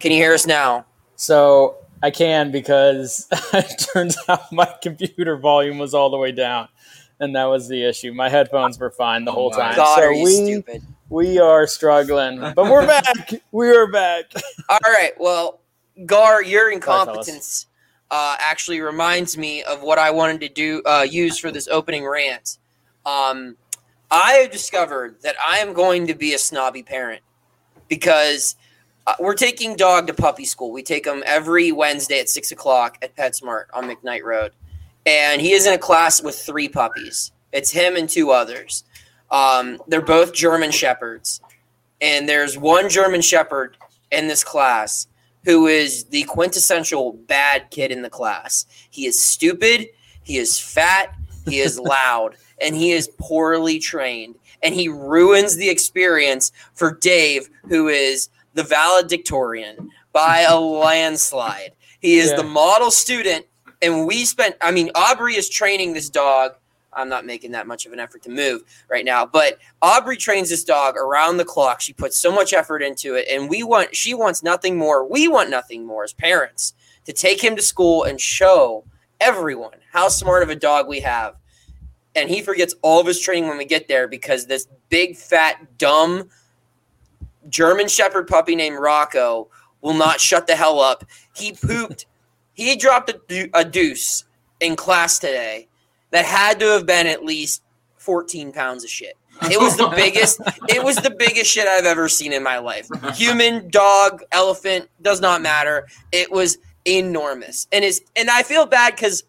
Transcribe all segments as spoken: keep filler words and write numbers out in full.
Can you hear us now? So I can, because it turns out my computer volume was all the way down, and that was the issue. My headphones were fine the oh whole time. God, so are you we, stupid? We are struggling, but we're back. We are back. All right. Well, Gar, your incompetence Bye, uh, actually reminds me of what I wanted to do uh, use for this opening rant. Um, I have discovered that I am going to be a snobby parent because uh, we're taking Dog to puppy school. We take him every Wednesday at six o'clock at PetSmart on McKnight Road. And he is in a class with three puppies. It's him and two others. Um, they're both German Shepherds. And there's one German Shepherd in this class who is the quintessential bad kid in the class. He is stupid, he is fat, he is loud, and he is poorly trained. And he ruins the experience for Dave, who is the valedictorian by a landslide. He is yeah. the model student, and we spent – I mean, Aubrey is training this dog. I'm not making that much of an effort to move right now, but Aubrey trains this dog around the clock. She puts so much effort into it, and we want – she wants nothing more. We want nothing more as parents to take him to school and show everyone how smart of a dog we have. And he forgets all of his training when we get there because this big, fat, dumb German Shepherd puppy named Rocco will not shut the hell up. He pooped. He dropped a, a deuce in class today that had to have been at least fourteen pounds of shit. It was the biggest. It was the biggest shit I've ever seen in my life. Human, dog, elephant, does not matter. It was enormous. And is and I feel bad because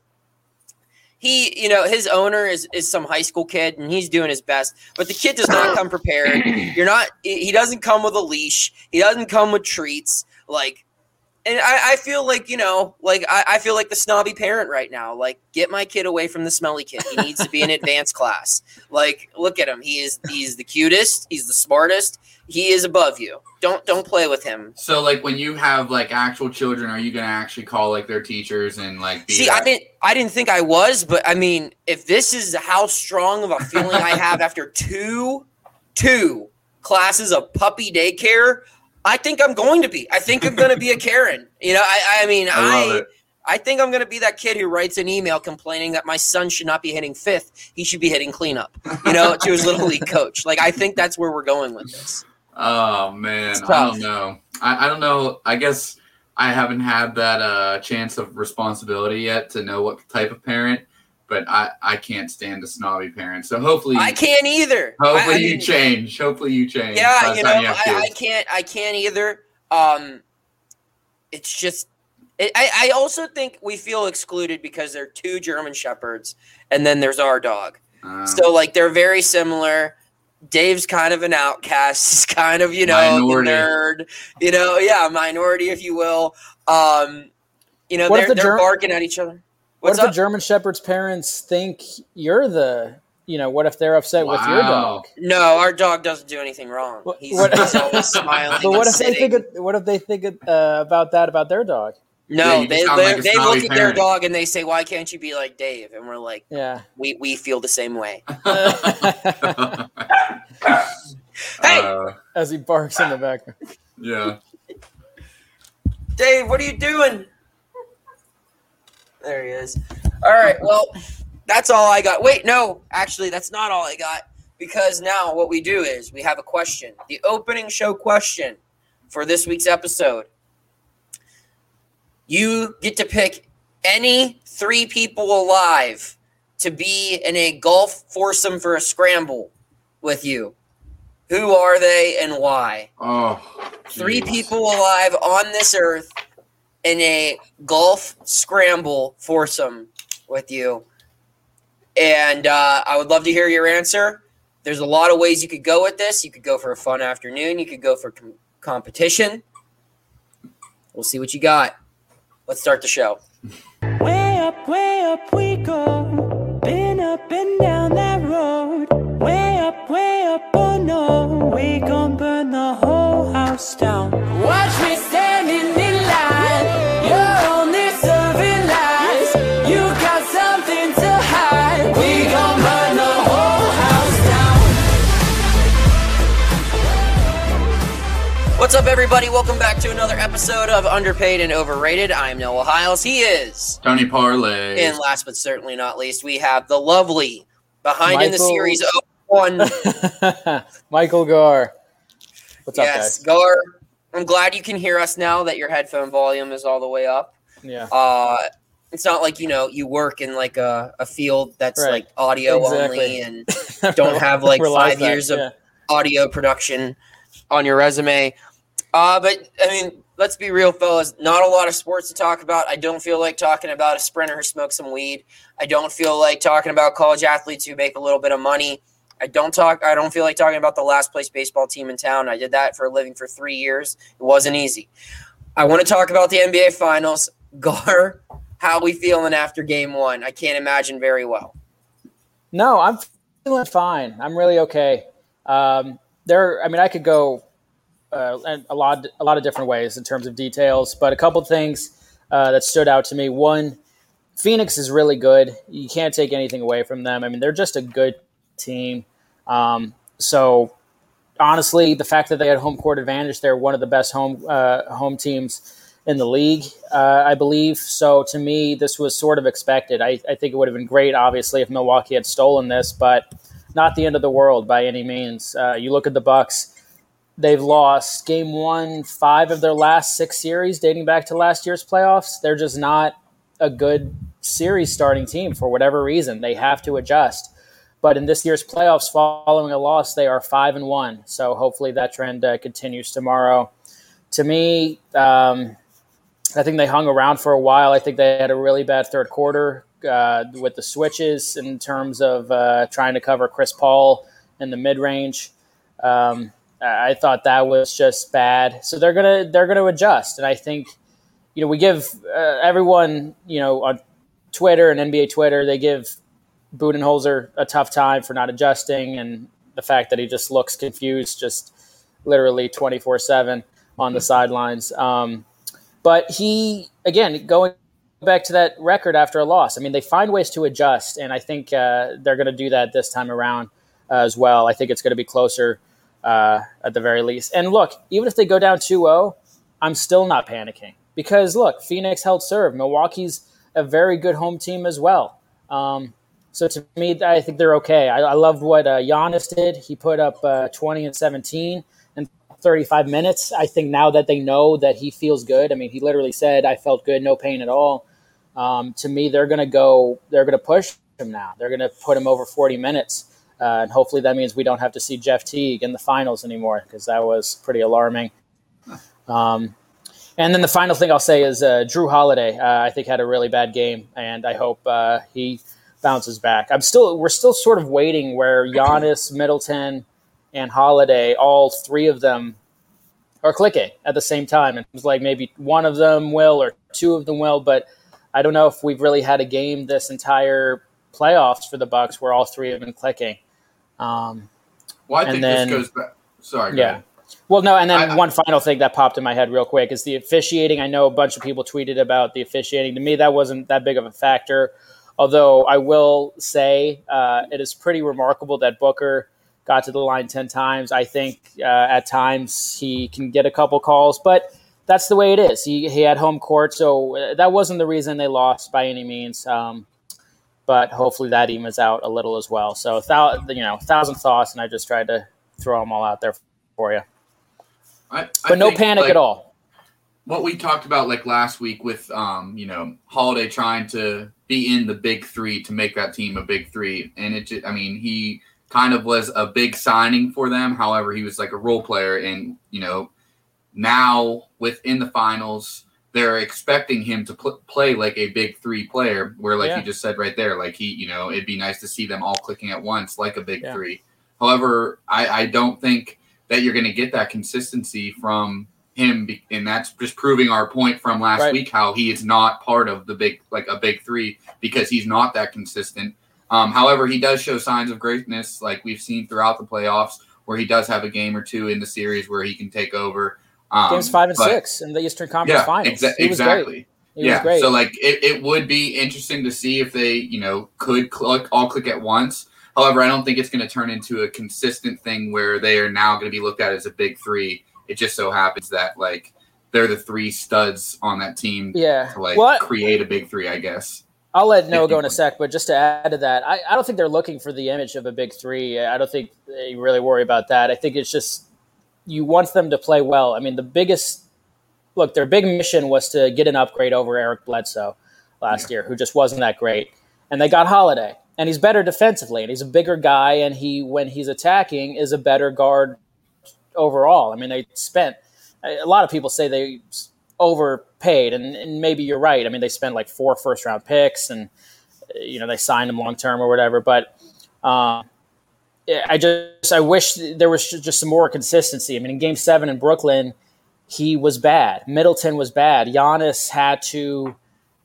he, you know, his owner is, is some high school kid, and he's doing his best. But the kid does not come prepared. You're not. He doesn't come with a leash. He doesn't come with treats. Like, and I, I feel like, you know, like I, I feel like the snobby parent right now. Like, get my kid away from the smelly kid. He needs to be in advanced class. Like, look at him. He is. He's the cutest. He's the smartest. He is above you. Don't don't play with him. So, like, when you have like actual children, are you gonna actually call like their teachers and like? Be See, that- I didn't. I didn't think I was, but I mean, if this is how strong of a feeling I have after two, two classes of puppy daycare, I think I'm going to be. I think I'm going to be a Karen. You know, I. I mean, I. I, I think I'm going to be that kid who writes an email complaining that my son should not be hitting fifth. He should be hitting cleanup. You know, to his little league coach. Like, I think that's where we're going with this. Oh man, I don't know. I, I don't know. I guess I haven't had that uh, chance of responsibility yet to know what type of parent, but I, I can't stand a snobby parent. So hopefully I can't either. Hopefully I, I you mean, change. Hopefully you change. Yeah, you know, you I, I can't. I can't either. Um, it's just. It, I, I also think we feel excluded because they're two German Shepherds, and then there's our dog. Um, so like they're very similar. Dave's kind of an outcast. He's kind of, you know, minority. the nerd, you know, yeah, minority, if you will. Um, you know, what they're, the they're Ger- barking at each other. What's what if up? the German Shepherd's parents think you're the, you know, what if they're upset wow. with your dog? No, our dog doesn't do anything wrong. He's, what, he's always smiling. But what if sitting. they think, what if they think uh, about that about their dog? No, yeah, they they, like they look at parent. their dog and they say, "Why can't you be like Dave?" And we're like, "Yeah, we we feel the same way." Hey, uh, as he barks in the background. Yeah, Dave, what are you doing? There he is. All right, well, that's all I got. Wait, no, actually, that's not all I got, because now what we do is we have a question, the opening show question for this week's episode. You get to pick any three people alive to be in a golf foursome for a scramble with you. Who are they and why? Oh, geez. Three people alive on this earth in a golf scramble foursome with you. And uh, I would love to hear your answer. There's a lot of ways you could go with this. You could go for a fun afternoon. You could go for com- competition. We'll see what you got. Let's start the show. Way up, way up we go. Been up and down that road. Way up, way up, oh no. We gon' burn the whole house down. Watch me standing in line. You're only serving lies. You got something to hide. We gon' burn the whole house down. What's What's up, everybody? Welcome back to another episode of Underpaid and Overrated. I'm Noah Hiles. He is Tony Parlay. And last but certainly not least, we have the lovely behind Michael. in the series oh one. Michael Gar. What's yes, up, guys? Gar. I'm glad you can hear us now that your headphone volume is all the way up. Yeah. Uh, it's not like, you know, you work in like a, a field that's Right. like audio Exactly. only and don't have like Realize five that, years of yeah. audio production on your resume. Uh, but, I mean, let's be real, fellas. Not a lot of sports to talk about. I don't feel like talking about a sprinter who smokes some weed. I don't feel like talking about college athletes who make a little bit of money. I don't talk. I don't feel like talking about the last place baseball team in town. I did that for a living for three years. It wasn't easy. I want to talk about the N B A Finals. Gar, how we feeling after game one? I can't imagine very well. No, I'm feeling fine. I'm really okay. Um, there, I mean, I could go uh, a lot, a lot of different ways in terms of details, but a couple things uh, that stood out to me. One, Phoenix is really good. You can't take anything away from them. I mean, they're just a good team. Um, so honestly, the fact that they had home court advantage, they're one of the best home uh, home teams in the league, uh, I believe. So to me, this was sort of expected. I, I think it would have been great, obviously, if Milwaukee had stolen this, but not the end of the world by any means. Uh, you look at the Bucks, they've lost game one, five of their last six series dating back to last year's playoffs. They're just not a good series starting team for whatever reason. They have to adjust. But in this year's playoffs, following a loss, they are five and one. So hopefully that trend uh, continues tomorrow. To me, um, I think they hung around for a while. I think they had a really bad third quarter uh, with the switches in terms of uh, trying to cover Chris Paul in the mid-range. Um, I thought that was just bad. So they're gonna they're gonna adjust, and I think you know we give uh, everyone you know on Twitter and N B A Twitter they give Budenholzer a tough time for not adjusting, and the fact that he just looks confused, just literally twenty-four seven on the sidelines. Um, But he, again, going back to that record after a loss, I mean, they find ways to adjust, and I think uh, they're going to do that this time around uh, as well. I think it's going to be closer uh, at the very least. And look, even if they go down two oh, I'm still not panicking because, look, Phoenix held serve. Milwaukee's a very good home team as well. Um, so to me, I think they're okay. I, I loved what uh, Giannis did. He put up uh, twenty and seventeen. thirty-five minutes. I think now that they know that he feels good, I mean, he literally said, I felt good, no pain at all. Um, to me, they're going to go, they're going to push him now. They're going to put him over forty minutes. Uh, and hopefully that means we don't have to see Jeff Teague in the finals anymore because that was pretty alarming. Um, and then the final thing I'll say is uh, Drew Holiday, uh, I think had a really bad game, and I hope uh, he bounces back. I'm still, we're still sort of waiting where Giannis, Middleton, and Holiday, all three of them are clicking at the same time. And it was like maybe one of them will or two of them will, but I don't know if we've really had a game this entire playoffs for the Bucks where all three have been clicking. Um, well, I think then, this goes back. Sorry. Yeah. Ahead. Well, no, and then I, one final thing that popped in my head real quick is the officiating. I know a bunch of people tweeted about the officiating. To me, that wasn't that big of a factor. Although I will say uh, it is pretty remarkable that Booker got to the line ten times. I think uh, at times he can get a couple calls, but that's the way it is. He he had home court, so that wasn't the reason they lost by any means. Um, but hopefully that evens out a little as well. So, you know, a thousand thoughts, and I just tried to throw them all out there for you. I, I but no think, panic like, at all. What we talked about like last week with, um, you know, Holiday trying to be in the big three to make that team a big three. And it just, I mean, he – kind of was a big signing for them. However, he was like a role player. And, you know, now within the finals, they're expecting him to pl- play like a big three player where, like yeah. you just said right there, like he, you know, it'd be nice to see them all clicking at once like a big yeah. three. However, I, I don't think that you're going to get that consistency from him. And that's just proving our point from last right. week, how he is not part of the big, like a big three because he's not that consistent. Um, however, he does show signs of greatness like we've seen throughout the playoffs where he does have a game or two in the series where he can take over. Um, Games five and but, six in the Eastern Conference yeah, Finals. Exa- he was exactly. Great. He yeah. was great. So, like, it, it would be interesting to see if they, you know, could click, all click at once. However, I don't think it's going to turn into a consistent thing where they are now going to be looked at as a big three it just so happens that like they're the three studs on that team. Yeah, to like well, create a big three, I guess. I'll let Noah go in a sec, but just to add to that, I, I don't think they're looking for the image of a big three. I don't think they really worry about that. I think it's just you want them to play well. I mean, the biggest look, their big mission was to get an upgrade over Eric Bledsoe last yeah. year, who just wasn't that great. And they got Holiday, and he's better defensively, and he's a bigger guy, and he, when he's attacking, is a better guard overall. I mean, they spent a lot of people say they overpaid, and, and maybe you're right. I mean, they spent like four first round picks, and you know they signed him long term or whatever. But um, I just I wish there was just some more consistency. I mean, in Game Seven in Brooklyn, he was bad. Middleton was bad. Giannis had to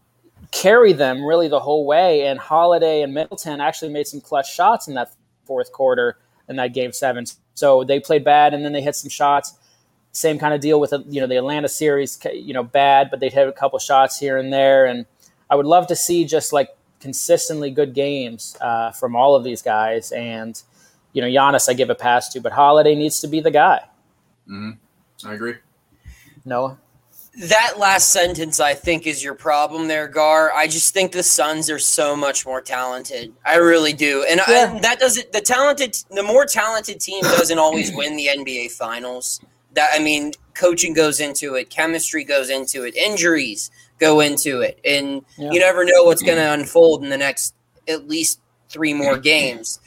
carry them really the whole way, and Holiday and Middleton actually made some clutch shots in that fourth quarter in that Game Seven. So they played bad, and then they hit some shots. Same kind of deal with, you know, the Atlanta series, you know, bad, but they'd hit a couple shots here and there. And I would love to see just like consistently good games uh, from all of these guys. And, you know, Giannis, I give a pass to, but Holiday needs to be the guy. Mm-hmm. I agree. Noah? That last sentence, I think, is your problem there, Gar. I just think the Suns are so much more talented. I really do. And, yeah. I, and that doesn't, the talented, the more talented team doesn't always win the N B A Finals. That, I mean, coaching goes into it, chemistry goes into it, injuries go into it, and yeah. you never know what's going to unfold in the next at least three more games.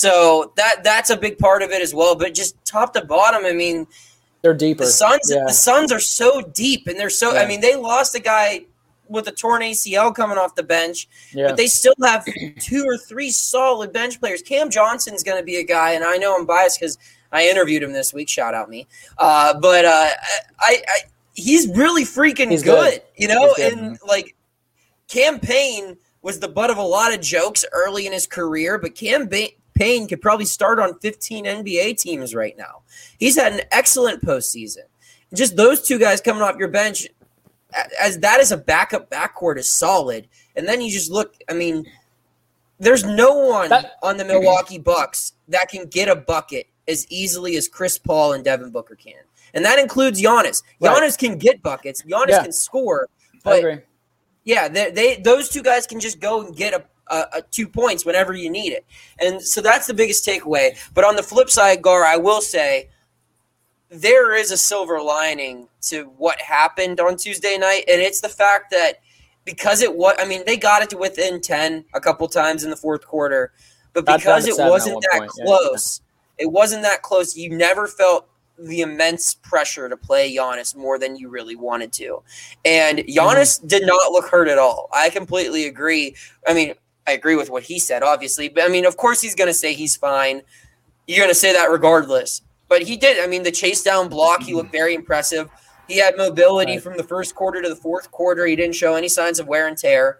So that that's a big part of it as well. But just top to bottom, I mean, they're deeper. The Suns, yeah. the Suns are so deep, and they're so. Yeah. I mean, they lost a guy with a torn A C L coming off the bench, yeah. but they still have two or three solid bench players. Cam Johnson's going to be a guy, and I know I'm biased because I interviewed him this week. Shout out me. Uh, but uh, I, I, he's really freaking he's good, good, you know? good, and, man. like, Cam Payne was the butt of a lot of jokes early in his career, but Cam ba- Payne could probably start on fifteen N B A teams right now. He's had an excellent postseason. Just those two guys coming off your bench, as that is a backup backcourt is solid. And then you just look, I mean, there's no one that, on the Milwaukee Bucks that can get a bucket as easily as Chris Paul and Devin Booker can. And that includes Giannis. Right. Giannis can get buckets. Giannis yeah. can score. But I agree. Yeah, they, they those two guys can just go and get a, a, a two points whenever you need it. And so that's the biggest takeaway. But on the flip side, Gar, I will say there is a silver lining to what happened on Tuesday night, and it's the fact that because it was, I mean, they got it to within ten a couple times in the fourth quarter, but because it wasn't that point, close, yeah. it wasn't that close, you never felt the immense pressure to play Giannis more than you really wanted to. And Giannis mm-hmm. did not look hurt at all. I completely agree. I mean, I agree with what he said, obviously. But, I mean, of course he's going to say he's fine. You're going to say that regardless. But he did. I mean, the chase down block, he looked very impressive. He had mobility right. from the first quarter to the fourth quarter. He didn't show any signs of wear and tear.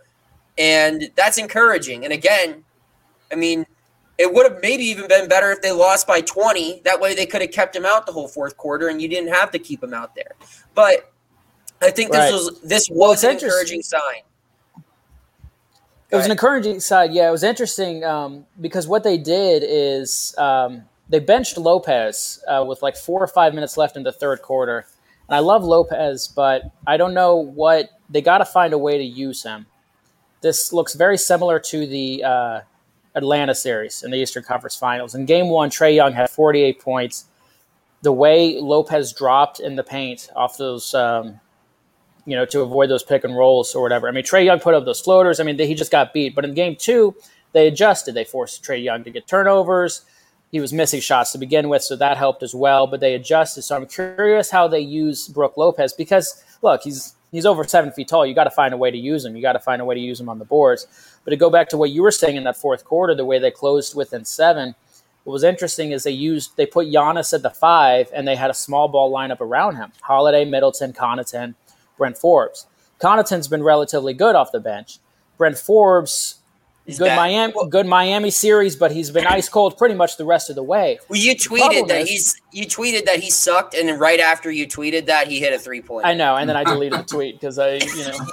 And that's encouraging. And, again, I mean, it would have maybe even been better if they lost by twenty. That way they could have kept him out the whole fourth quarter, and you didn't have to keep him out there. But I think right. this was this was well, an encouraging sign. Go it was ahead. An encouraging sign. Yeah, it was interesting um, because what they did is um, they benched Lopez uh, with like four or five minutes left in the third quarter. And I love Lopez, but I don't know what – they got to find a way to use him. This looks very similar to the uh, – Atlanta series in the Eastern Conference Finals. In game one, Trae Young had forty-eight points. The way Lopez dropped in the paint off those, um, you know, to avoid those pick and rolls or whatever. I mean, Trae Young put up those floaters. I mean, they, he just got beat. But in game two, they adjusted. They forced Trae Young to get turnovers. He was missing shots to begin with, so that helped as well. But they adjusted. So I'm curious how they use Brook Lopez because, look, he's he's over seven feet tall. You got to find a way to use him. You got to find a way to use him on the boards. But to go back to what you were saying in that fourth quarter, the way they closed within seven, what was interesting is they used they put Giannis at the five, and they had a small ball lineup around him: Holiday, Middleton, Connaughton, Brent Forbes. Connaughton's been relatively good off the bench. Brent Forbes, Is good that, Miami, well, good Miami series, but he's been ice cold pretty much the rest of the way. Well, you tweeted that is, he's you tweeted that he sucked, and then right after you tweeted that, he hit a three point. I know, and then I deleted the tweet because I, you know,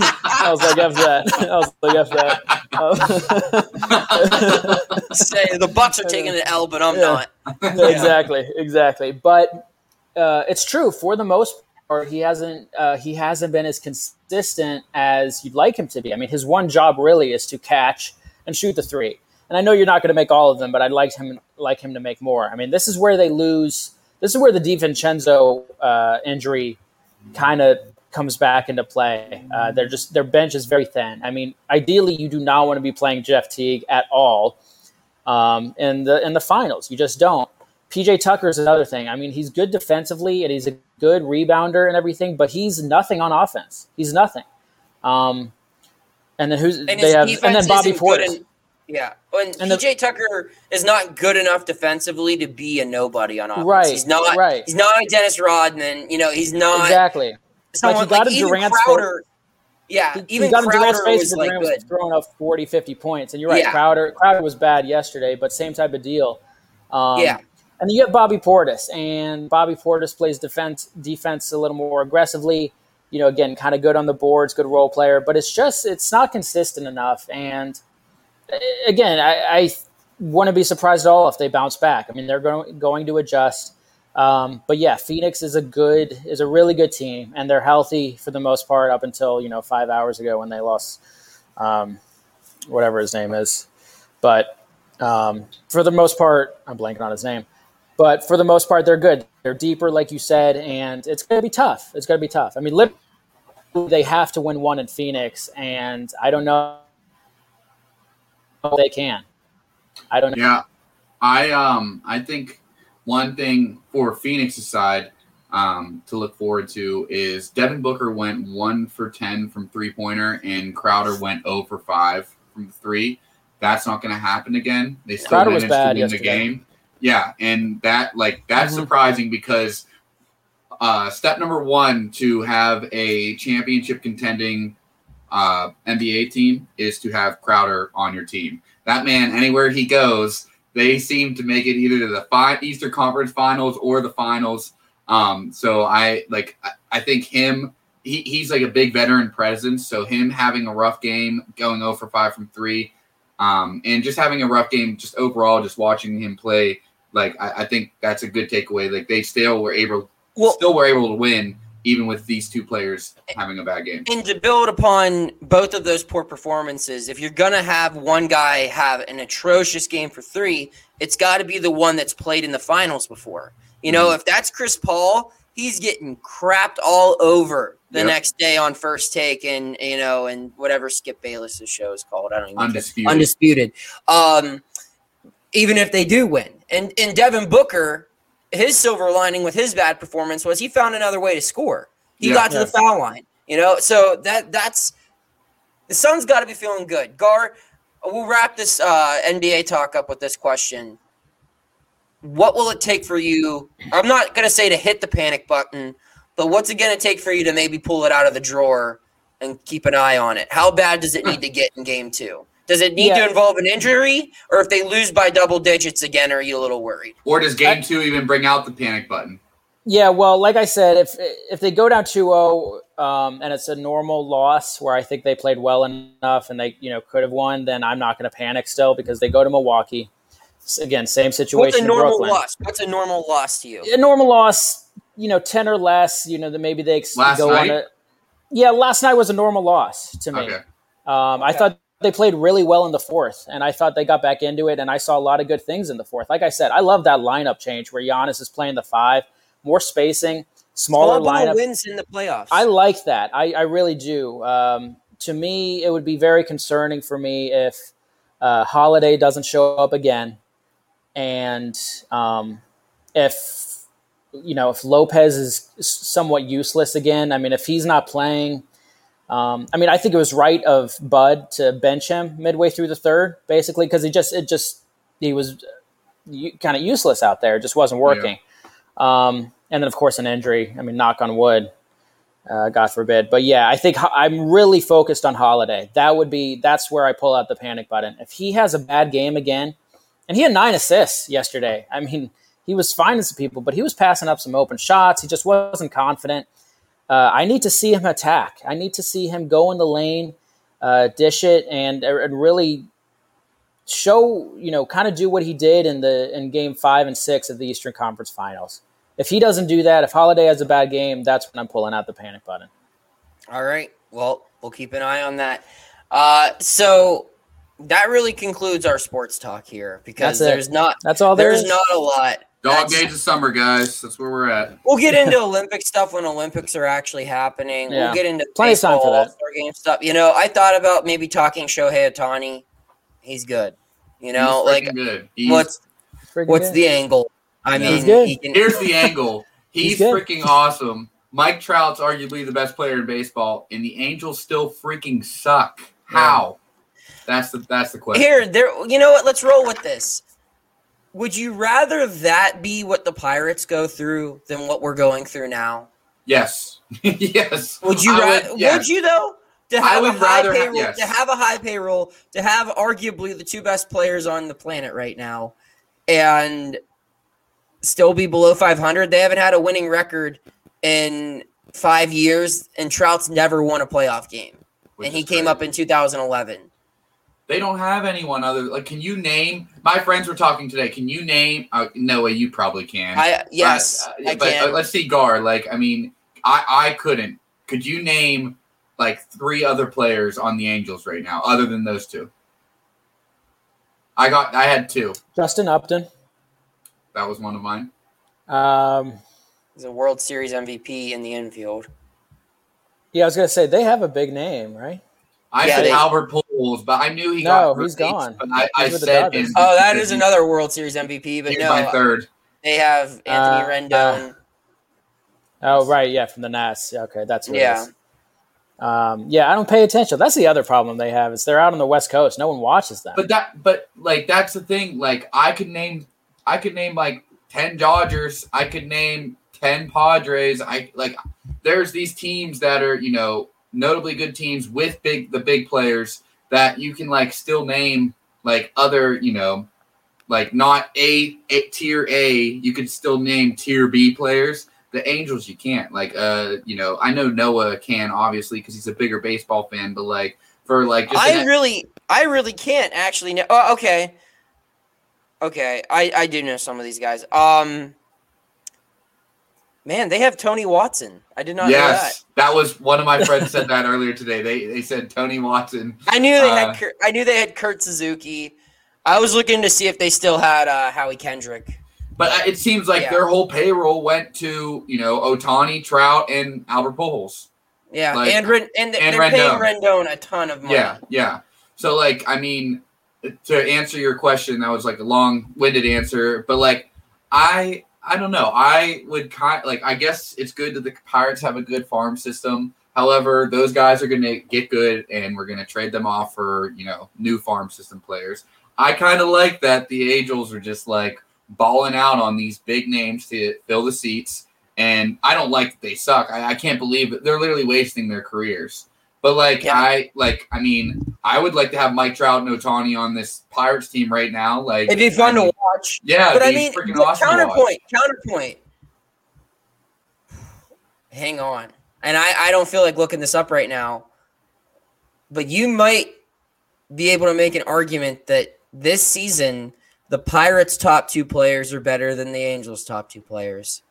I was like, "F that." I was like, "F that." Say the Bucks are taking an L, but I'm yeah. not. Exactly, exactly. But uh, it's true for the most part. He hasn't uh, he hasn't been as consistent as you'd like him to be. I mean, his one job really is to catch and shoot the three. And I know you're not going to make all of them, but I'd like him like him to make more. I mean, this is where they lose. This is where the DiVincenzo uh, injury kind of comes back into play. Uh, they're just their bench is very thin. I mean, ideally, you do not want to be playing Jeff Teague at all um, in the in the finals. You just don't. P J Tucker is another thing. I mean, he's good defensively and he's a good rebounder and everything, but he's nothing on offense. He's nothing. Um, and then who's and they have? And then Bobby Portis. Yeah, and, and P J the, Tucker is not good enough defensively to be a nobody on offense. Right, he's not. Right. He's not like Dennis Rodman. You know, he's not exactly. Someone, like he got like him Durant's Crowder. Yeah, he, even he got Crowder him Durant's face was like Durant good. was throwing up forty, fifty points. And you're right, yeah. Crowder Crowder was bad yesterday, but same type of deal. Um, yeah. And you get Bobby Portis, and Bobby Portis plays defense defense a little more aggressively. You know, again, kind of good on the boards, good role player, but it's just it's not consistent enough. And again, I, I wouldn't be surprised at all if they bounce back. I mean, they're going going to adjust. Um, but yeah, Phoenix is a good is a really good team, and they're healthy for the most part up until you know five hours ago when they lost um, whatever his name is. But um, for the most part, I'm blanking on his name. But for the most part, they're good. They're deeper, like you said, and it's going to be tough. It's going to be tough. I mean, literally, they have to win one in Phoenix, and I don't know if they can. I don't know. Yeah, I um I think one thing for Phoenix's side um, to look forward to is Devin Booker went one for ten from three-pointer, and Crowder went zero for five from three. That's not going to happen again. They still Crowder was managed bad to win yesterday. the game. Yeah, and that like that's Mm-hmm. surprising because uh, step number one to have a championship contending uh, N B A team is to have Crowder on your team. That man, anywhere he goes, they seem to make it either to the fi- Eastern Conference Finals or the Finals. Um, so I like I, I think him. He, he's like a big veteran presence. So him having a rough game, going zero for five from three, um, and just having a rough game, just overall, just watching him play. Like I, I think that's a good takeaway. Like they still were able, well, still were able to win even with these two players having a bad game. And to build upon both of those poor performances, if you're gonna have one guy have an atrocious game for three, it's got to be the one that's played in the finals before. You know, mm-hmm. if that's Chris Paul, he's getting crapped all over the yep. next day on First Take and you know and whatever Skip Bayless's show is called. I don't even Undisputed. Know. Undisputed. Um, even if they do win. And and Devin Booker, his silver lining with his bad performance was he found another way to score. He yeah, got to yes. the foul line, you know. So that that's the Suns got to be feeling good. Gar, we'll wrap this uh, N B A talk up with this question: what will it take for you? I'm not going to say to hit the panic button, but what's it going to take for you to maybe pull it out of the drawer and keep an eye on it? How bad does it need to get in Game Two? Does it need yeah. to involve an injury, or if they lose by double digits again, are you a little worried? Or does Game I, Two even bring out the panic button? Yeah, well, like I said, if if they go down two oh um, and it's a normal loss where I think they played well enough and they you know could have won, then I'm not going to panic still because they go to Milwaukee. Again, same situation. What's a normal in Brooklyn. loss? What's a normal loss to you? A normal loss, you know, ten or less. You know, that maybe they last go night? on it. Yeah, last night was a normal loss to me. Okay. Um, okay. I thought they played really well in the fourth, and I thought they got back into it, and I saw a lot of good things in the fourth. Like I said, I love that lineup change where Giannis is playing the five, more spacing, smaller Small lineup. wins in the playoffs. I like that. I, I really do. Um, to me, it would be very concerning for me if uh, Holiday doesn't show up again, and um, if you know if Lopez is somewhat useless again. I mean, if he's not playing. Um, I mean, I think it was right of Bud to bench him midway through the third, basically, because he just it just he was kind of useless out there. It just wasn't working. Yeah. Um, and then, of course, an injury. I mean, knock on wood, uh, God forbid. But yeah, I think I'm really focused on Holiday. That would be that's where I pull out the panic button. If he has a bad game again, and he had nine assists yesterday. I mean, he was finding some people, but he was passing up some open shots. He just wasn't confident. Uh, I need to see him attack. I need to see him go in the lane, uh, dish it, and and really show, you know, kind of do what he did in the in game five and six of the Eastern Conference Finals. if he doesn't do that, if Holiday has a bad game, that's when I'm pulling out the panic button. All right. Well, we'll keep an eye on that. Uh, so that really concludes our sports talk here because That's it. there's not That's all there there's is. not a lot. Dog That's- days of summer, guys. That's where we're at. We'll get into Olympic stuff when Olympics are actually happening. Yeah. We'll get into Plenty of time baseball, for that. All-Star game stuff. You know, I thought about maybe talking Shohei Ohtani. He's good. You know, He's like freaking good. He's, what's Freaking what's good. the angle? I Yeah. mean, He's good. he can, Here's the angle. He's, He's good. freaking awesome. Mike Trout's arguably the best player in baseball, and the Angels still freaking suck. How? That's the that's the question. here, there. You know what? Let's roll with this. Would you rather that be what the Pirates go through than what we're going through now? Yes. yes. Would you? I Ra- would, yes. Would you though? To I have a would high rather ha- payroll, yes. to have a high payroll, to have arguably the two best players on the planet right now, and still be below five hundred. They haven't had a winning record in five years, and Trout's never won a playoff game, Which and he is came crazy. up in two thousand eleven. They don't have anyone other. Like, can you name? My friends were talking today. Can you name? Uh, Noah, you probably can. I yes, Uh, I but can. uh, let's see, Gar. Like, I mean, I I couldn't. Could you name like three other players on the Angels right now, other than those two? I got. I had two. Justin Upton. That was one of mine. Um, He's a World Series M V P in the infield. yeah, I was gonna say they have a big name, right? I Yeah, said they- Albert Pujols, but I knew he No, got. he's released, gone. But I, I He's with the said Dodgers. him Oh, that because is he- another World Series M V P, but He's no, my third. they have Anthony Uh, Rendon. Oh, right, yeah, from the Nats. Yeah, okay, that's what Yeah. it is. Um, yeah, I don't pay attention. That's the other problem they have is they're out on the West Coast. No one watches them. But that, but like that's the thing. Like I could name, I could name like ten Dodgers. I could name ten Padres. I like. There's these teams that are you know notably good teams with big the big players that you can like still name like other you know like not a, a tier A. You could still name tier B players. The Angels, you can't. Like, uh, you know, I know Noah can obviously because he's a bigger baseball fan, but like for like, just I an- really, I really can't actually know. Oh, okay, okay, I, I do know some of these guys. Um, man, they have Tony Watson. I did not know that. yes, that was one of my friends said that earlier today. They they said Tony Watson. I knew they Uh, had. Kurt, I knew they had Kurt Suzuki. I was looking to see if they still had uh, Howie Kendrick. But uh, it seems like Yeah. their whole payroll went to you know Ohtani, Trout, and Albert Pujols. Yeah, Like- and Ren- and, and they're paying Rendon. Rendon a ton of money. Yeah, yeah. So like, I mean, to answer your question, that was like a long-winded answer, but like, I I don't know. I would kind like. I guess it's good that the Pirates have a good farm system. However, those guys are going to get good, and we're going to trade them off for you know new farm system players. I kind of like that the Angels are just like balling out on these big names to fill the seats, and I don't like that they suck. I, I can't believe it. They're literally wasting their careers. But like Yeah. I like, I mean, I would like to have Mike Trout and Ohtani on this Pirates team right now. Like, It'd be fun I mean, to watch. Yeah, But I it'd be mean, freaking but awesome to watch. counterpoint, counterpoint. Hang on. And I, I don't feel like looking this up right now, but you might be able to make an argument that this season, the Pirates' top two players are better than the Angels' top two players.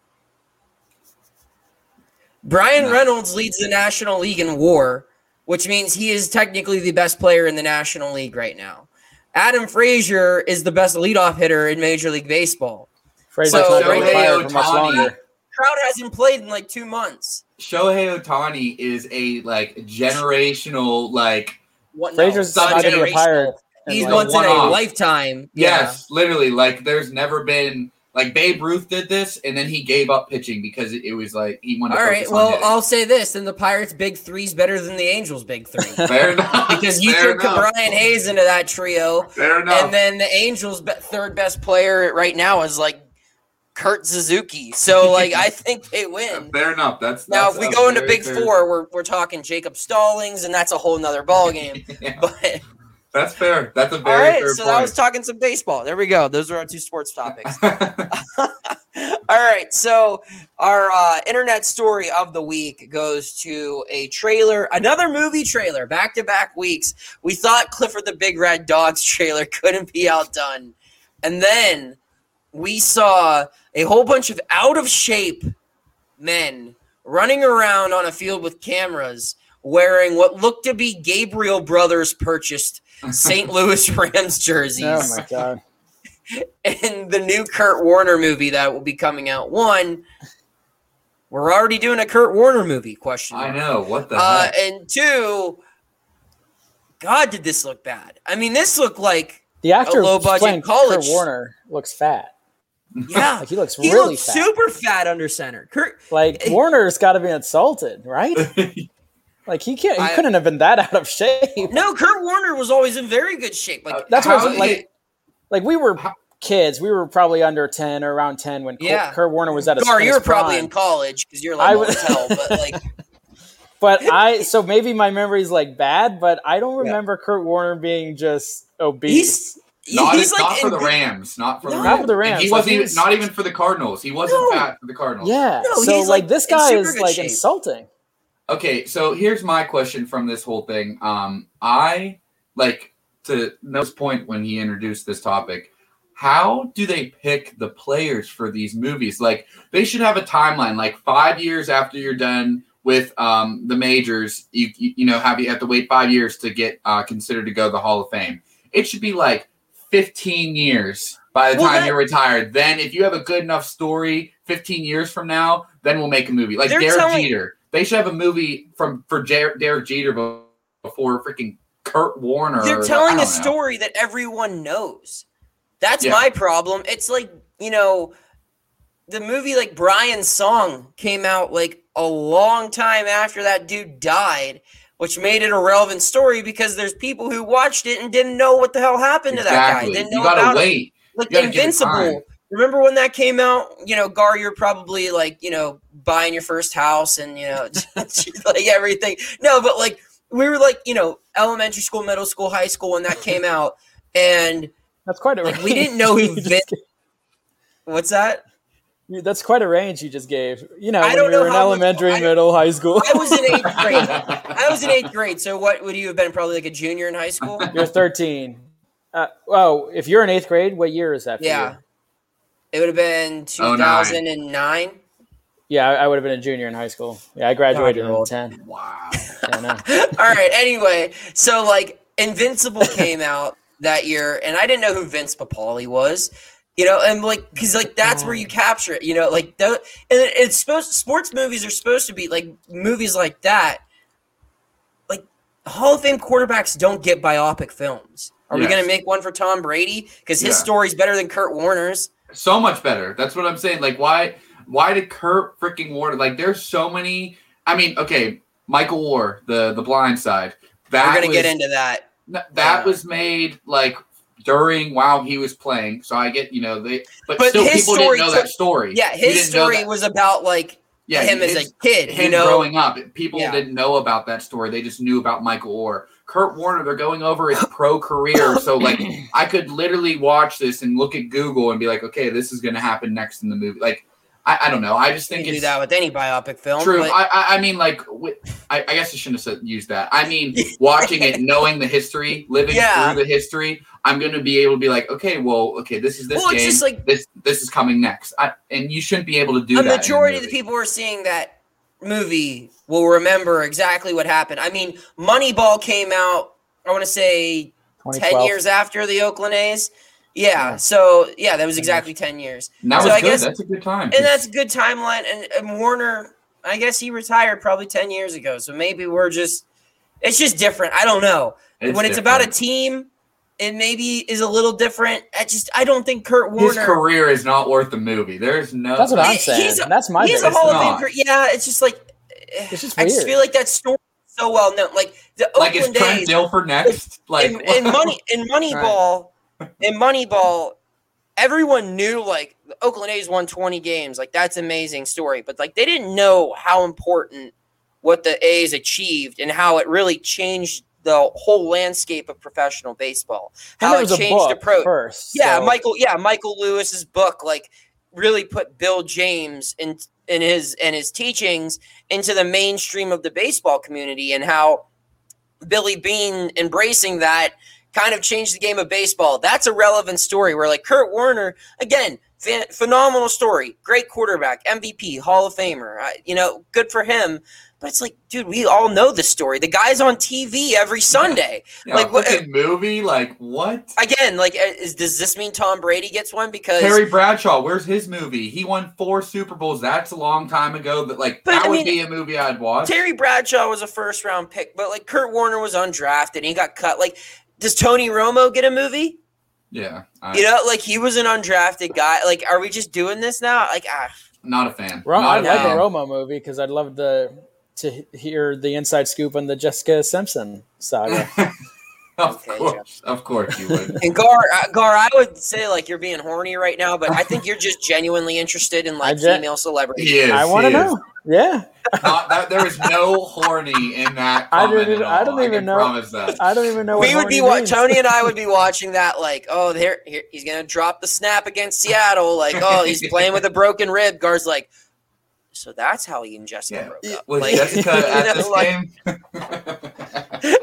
Brian No. Reynolds leads the National League in WAR, which means he is technically the best player in the National League right now. Adam Frazier is the best leadoff hitter in Major League Baseball. Frazier's So, not going to Shohei retire for much Ohtani- longer. Trout hasn't played in like two months. Shohei Ohtani is a like generational like What? Frazier's no, not going to generational. retire. He's like, once in a one-off. lifetime. yes, literally like there's never been like Babe Ruth did this and then he gave up pitching because it, it was like he wanted Yeah. to All focus right. on Well, hitting. I'll say this: then the Pirates' big three's better than the Angels' big three. Fair enough. Because you Fair threw enough. Brian Hayes into that trio, Fair enough. and then the Angels' be- third best player right now is like Kurt Suzuki. So, like, I think they win. Fair enough. That's Now, that's if we a go into very Big fair- Four, we're we're talking Jacob Stallings, and that's a whole nother ballgame. Yeah, But that's fair. That's a all very right, fair so point. that was talking some baseball. There we go. Those are our two sports topics. All right, so our uh, internet story of the week goes to a trailer, another movie trailer, back-to-back weeks. We thought Clifford the Big Red Dog's trailer couldn't be outdone. And then we saw a whole bunch of out of shape men running around on a field with cameras wearing what looked to be Gabriel Brothers purchased Saint Louis Rams jerseys. Oh my God. And the new Kurt Warner movie that will be coming out. One, we're already doing a Kurt Warner movie, question mark. I know, what the uh, heck? And two, God, did this look bad. I mean, this looked like the actor a low-budget playing college. Kurt Warner looks fat. Yeah. Like he looks he really looked fat. super fat under center. Kurt, Like Warner's got to be insulted, right? Like he can't. He I- couldn't have been that out of shape. no, Kurt Warner was always in very good shape. Like Uh, That's How what I was did like. it- Like we were kids. We were probably under ten or around ten when Col- Yeah. Kurt Warner was at his Gar, in you his were probably prime. in college because you're like I old was- as hell. But like, But I so maybe my memory's like bad, but I don't remember Kurt Warner being just obese. he's Not, he's not like for in- the Rams. Not for the No. Rams. Not for the And Rams. he Like, wasn't he even, was- not even for the Cardinals. He wasn't No. fat for the Cardinals. Yeah. No, so he's, like, like, this in guy super is good like shape. insulting. Okay, so here's my question from this whole thing. Um, I like to Noah's point when he introduced this topic. How do they pick the players for these movies? Like they should have a timeline. Like five years after you're done with um, the majors, you, you you know have you have to wait five years to get uh, considered to go to the Hall of Fame. It should be like fifteen years by the Well, time that- you're retired. Then if you have a good enough story, fifteen years from now, then we'll make a movie. Like They're Derek telling- Jeter. They should have a movie from for Jer- Derek Jeter be- before freaking Kurt Warner. They're or- telling I a don't know. story that everyone knows. That's Yeah. my problem. It's like, you know, the movie like Brian's Song came out like a long time after that dude died, which made it a relevant story because there's people who watched it and didn't know what the hell happened to that guy. Exactly. Didn't You know gotta about him. wait. Like You gotta give it Invincible. time. Remember when that came out? You know, Gar, you're probably like, you know, buying your first house and, you know, like everything. No, but like we were like, you know, elementary school, middle school, high school when that came out. And That's quite a like, range. we didn't know who you just Vin- gave. what's that? You- That's quite a range you just gave. You know, I when don't we know were in how much- elementary, I- middle, high school. I was in eighth grade. I was in eighth grade. So what would you have been? Probably like a junior in high school? You're thirteen. Uh, oh, if you're in eighth grade, what year is that for Yeah. you? It would have been two thousand nine. Yeah, I, I would have been a junior in high school. Yeah, I graduated God, in you're old. ten. Wow. Yeah, I know. All right. Anyway, so like Invincible came out that year, and I didn't know who Vince Papali was. You know, and like because like that's where you capture it. You know, like the, and it's supposed sports movies are supposed to be like movies like that. Like Hall of Fame quarterbacks don't get biopic films. Are we Yes. going to make one for Tom Brady? Because his Yeah. story's better than Kurt Warner's. So much better. That's what I'm saying. Like, why? Why did Kurt freaking Warner? Like, there's so many. I mean, okay, Michael War, the the Blind Side. That We're going to was- get into that. That Yeah. was made like during while he was playing. So I get, you know, they. But, But still, his people story didn't know took- that story. Yeah, You his didn't know story that. was about like yeah, him his, as a kid. him you know, growing up. People Yeah. didn't know about that story. They just knew about Michael Orr. Kurt Warner, they're going over his pro career. So, like, I could literally watch this and look at Google and be like, okay, this is going to happen next in the movie. Like, I, I don't know. I just you think can do it's that with any biopic film. true. But I, I, I mean, like, wi- I, I guess I shouldn't have said, used that. I mean, watching it, knowing the history, living Yeah. through the history, I'm going to be able to be like, okay, well, okay, this is this Well, it's game. just like- this this is coming next. I, and you shouldn't be able to do a that. in a majority of the movie. people who are seeing that movie will remember exactly what happened. I mean, Moneyball came out, I want to say twenty ten twelve. years after the Oakland A's. Yeah, so yeah, that was exactly ten years. And that so was I good. guess- That's a good time. And that's a good timeline. And, and Warner, I guess he retired probably ten years ago. So maybe we're just, it's just different. I don't know. It's when it's about a different. team, it maybe is a little different. I just, I don't think Kurt Warner. His career is not worth the movie. There's no. That's what I'm He- saying. he's a- That's my He's a biggest Hall thing. of Fame. not. career. Yeah, it's just like, It's just I just weird. feel like that story is so well known. Like the like is Oakland Trent A's. Dilfer next? Like in, in money in Moneyball, in Moneyball, everyone knew like the Oakland A's won twenty games. Like that's an amazing story, but like they didn't know how important what the A's achieved and how it really changed the whole landscape of professional baseball. And How there it was a changed book approach. first. Yeah, so- Michael. Yeah, Michael Lewis's book like really put Bill James in in his and his teachings into the mainstream of the baseball community, and how Billy Beane embracing that kind of changed the game of baseball. That's a relevant story where like Kurt Warner, again, Ph- phenomenal story, great quarterback, M V P, Hall of Famer. Uh, you know, good for him. But it's like, dude, we all know the story. The guy's on T V every Sunday. Yeah, like, what a movie? Like, what? Again, like, is, does this mean Tom Brady gets one? Because Terry Bradshaw, where's his movie? He won four Super Bowls. That's a long time ago. But like, But, that I would mean, be a movie I'd watch. Terry Bradshaw was a first round pick, but like Kurt Warner was undrafted and he got cut. Like, does Tony Romo get a movie? Yeah, I, You know, like he was an undrafted guy. Like, are we just doing this now? Like, ah, not a fan. Ro- Not I'd like fan. a Romo movie because I'd love to to hear the inside scoop on the Jessica Simpson saga. Of Okay, course, of course you would. and Gar, uh, Gar, I would say like you're being horny right now, but I think you're just genuinely interested in like I gen- female celebrities. He is. I want to he is. know. Yeah, Not, that, there is no horny in that. I don't comment even- at I all. don't even can know. Promise that. I don't even know. We what would be horny wa- means. Tony and I would be watching that like, oh, there, here, he's gonna drop the snap against Seattle. Like, oh, he's playing with a broken rib. Gar's like, so that's how he and Jessica Yeah. broke up. Was Like, Jessica you at know, this like, game?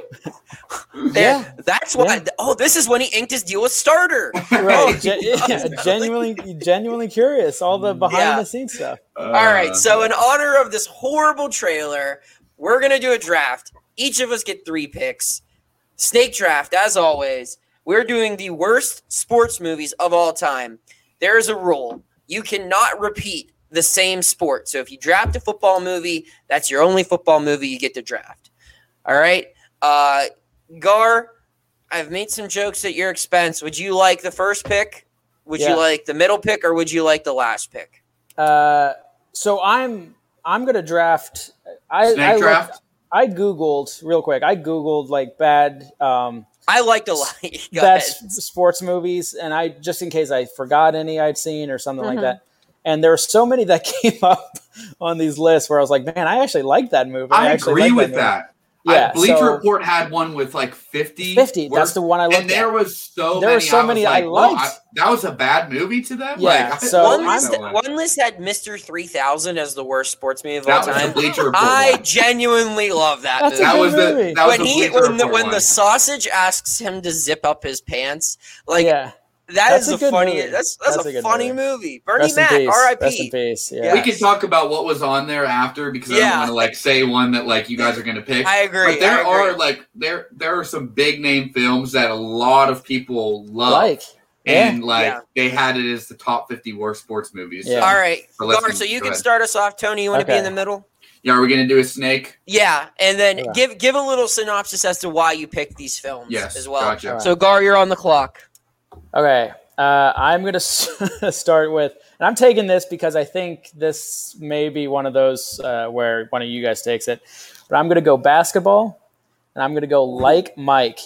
there- Yeah. that's why. Yeah. Oh, this is when he inked his deal with Starter. Right, gen- yeah, genuinely, genuinely curious. All the behind Yeah. the scenes stuff. All right, Uh, so in honor of this horrible trailer, we're gonna do a draft. Each of us get three picks. Snake draft, as always. We're doing the worst sports movies of all time. There is a rule: you cannot repeat the same sport. So if you draft a football movie, that's your only football movie you get to draft. All right, uh, Gar, I've made some jokes at your expense. Would you like the first pick? Would Yeah. you like the middle pick, or would you like the last pick? Uh, so I'm I'm gonna draft. I Snake I draft? looked- I googled real quick. I googled like bad um, I like to like. Go bad ahead. s- sports movies, and I just in case I forgot any I'd seen or something Mm-hmm. like that. And there were so many that came up on these lists where I was like, man, I actually like that movie. I actually agree like with movie. that. Yeah, I, Bleacher so- Report had one with like fifty. fifty. That's worst- the one I looked And there at. was so There were many. so I was many I like, whoa, liked. that was a bad movie to them. Yeah, Like, I- so one, I'm- list, that one. one list had Mister three thousand as the worst sports movie of all That was the time. Bleacher Report I one. genuinely love that That's a movie. That good was the movie. that was when the he Bleacher when the Report when one. the sausage asks him to zip up his pants, like yeah, that That's is a a good funny. movie. That's that's, That's a, a good funny movie. movie. Bernie rest in Mac, peace. R I Rest in P. peace. Yeah. Yeah. We can talk about what was on there after because I Yeah. don't want to like say one that like you guys are going to pick. I agree. But there I agree. are like there there are some big name films that a lot of people love, Like, yeah. and like Yeah. they had it as the top fifty worst sports movies. Yeah. So, All right, So let's Gar. do- So you go can ahead. start us off, Tony. You want to be Okay. in the middle? Yeah, are we going to do a snake? Yeah, and then Yeah. give give a little synopsis as to why you picked these films Yes, as well. gotcha. All right. So Gar, you're on the clock. Okay, uh, I'm going to start with, and I'm taking this because I think this may be one of those uh, where one of you guys takes it, but I'm going to go basketball, and I'm going to go Like Mike.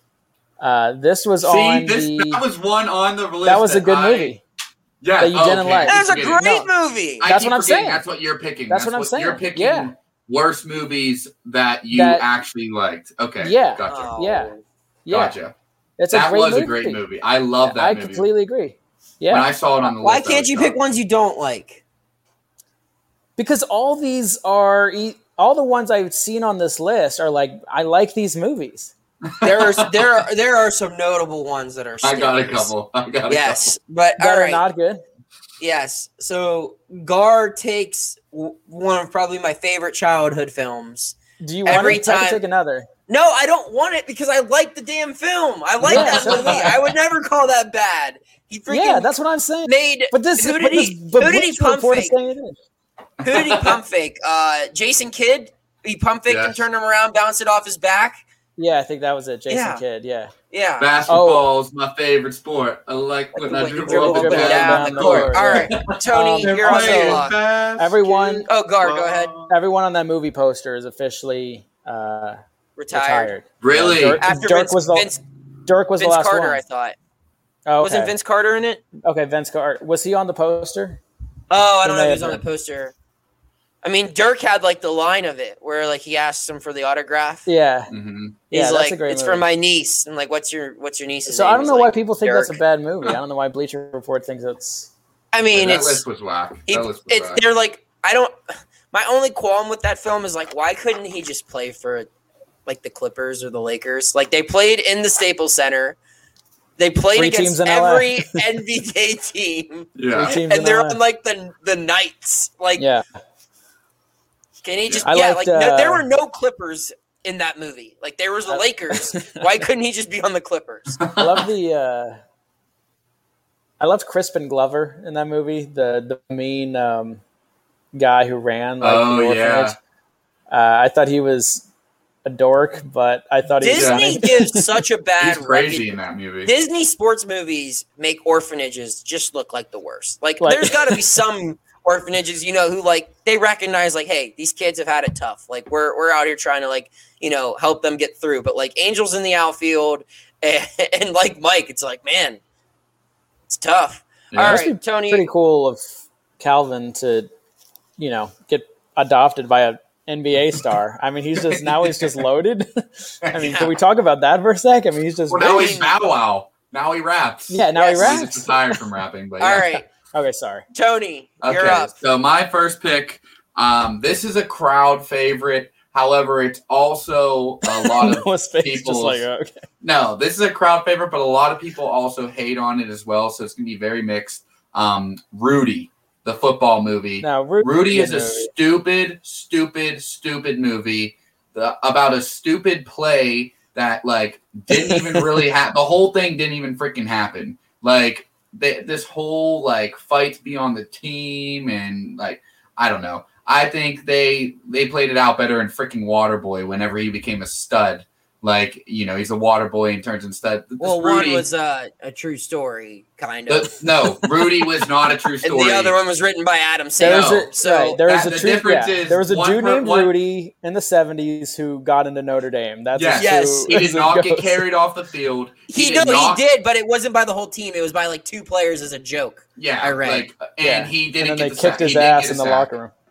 Uh, this was See, on this the. that was one on the list. That was a good I- movie. Yeah, that you oh, didn't okay, like. I That's a keep great forgetting. movie. I That's keep what I'm forgetting saying. That's what you're picking. That's what I'm You're saying. picking Yeah. worst movies that you That- actually liked. Okay. Yeah. Gotcha. Oh. Yeah. Yeah, Gotcha. it's That a great was movie. a great movie. I love that I movie. completely agree. Yeah, When I saw it on the Why list, I can't was you pick shocked. ones you don't like? because all these are e- all the ones I've seen on this list are like I like these movies. There are there are, there are some notable ones that are. I got a stinkers. couple. I got a Yes, but That all are right. not good. Yes. So Gar takes w- one of probably my favorite childhood films. Do you want Every it? I time- can take another. No, I don't want it because I like the damn film. I like Yeah, that so movie. do I. I would never call that bad. He freaking Yeah, that's what I'm saying. made. But this, who but did this, he? but Who did he Bleacher pump Report is fake? saying it is. Who did he pump fake? Uh, Jason Kidd. He pump faked and Yes. turned him around, bounced it off his back. Yeah, I think that was it. Jason Yeah. Kidd. Yeah. Yeah. Basketball's my favorite sport. I like when I When you dribble up and dribble down, down the the court. court. All right, Tony, Um, you're on the Playing clock. Everyone- Oh, Gar, go ahead. Everyone on that movie poster is officially uh, Retired. retired. Really? Dirk, After Dirk Vince, was the Vince, Dirk was Vince the last Carter, one. I thought. Oh, okay. Wasn't Vince Carter in it? Okay, Vince Carter. Was he on the poster? Oh, I don't He know may if he was have on the been. poster. I mean, Dirk had like the line of it where like he asks him for the autograph. Yeah. Mm-hmm. He's Yeah, that's like, a great it's movie. for my niece. And like, what's your what's your niece's So name? I don't He's know why like, people think Dirk. that's a bad movie. I don't know why Bleacher Report thinks it's. I mean, that it's list was whack. he, That list was it's whack. they're like I don't. My only qualm with that film is like, why couldn't he just play for like the Clippers or the Lakers? Like they played in the Staples Center. They played Three against teams in every N B A team. Yeah. Three teams in And they're L A. on like the the Knights. Like, Yeah. can he just I yeah, liked, like no, uh, there were no Clippers in that movie. Like there was the I- Lakers. Why couldn't he just be on the Clippers? I love the. Uh, I loved Crispin Glover in that movie. The the mean um, guy who ran like Oh, the yeah. orphanage. Uh, I thought he was a dork, but I thought he was Disney funny. gives such a bad He's crazy reputation. in that movie. Disney sports movies make orphanages just look like the worst. Like, Like- there's got to be some orphanages, you know, who like they recognize like, hey, these kids have had it tough. Like, we're we're out here trying to like, you know, help them get through. But like Angels in the Outfield and, and like Mike, it's like, man, it's tough. Yeah. All Must right, be Tony. Pretty cool of Calvin to, you know, get adopted by a N B A star. I mean, he's just now he's just loaded. I mean, Yeah. can we talk about that for a sec? I mean, he's just Well, now I he's mean- Bow Wow. Now he raps. yeah. Now Yes. he He just raps. retired from rapping, but All yeah. right, Okay, sorry. Tony, you're Okay, up. so my first pick, um, this is a crowd favorite. However, it's also a lot of Noah's face just people's- like okay. no. This is a crowd favorite, but a lot of people also hate on it as well. So it's gonna be very mixed. Um, Rudy, the football movie. Now Ru- Rudy is a movie. stupid, stupid, stupid movie the, about a stupid play that like didn't even really happen. The whole thing didn't even freaking happen. Like they, this whole like fight to be on the team and like I don't know. I think they they played it out better in freaking Waterboy whenever he became a stud. Like you know he's a water boy and turns into stud. This Well, Rudy, one was uh, a true story, kind of. the, no Rudy was not a true story. And the other one was written by Adam There was Sandler. a, So right, there was that- a the true, difference yeah, is there was a one dude per- named one- Rudy in the seventies who got into Notre Dame. That's Yes. as Yes. true He as did it not get goes. carried off the field. he, did no, not- he did, but it wasn't by the whole team. It was by like two players as a joke. Yeah, I read. Like, and Yeah. he And didn't then get they the kicked sack. his He didn't ass get in a the sack. locker room.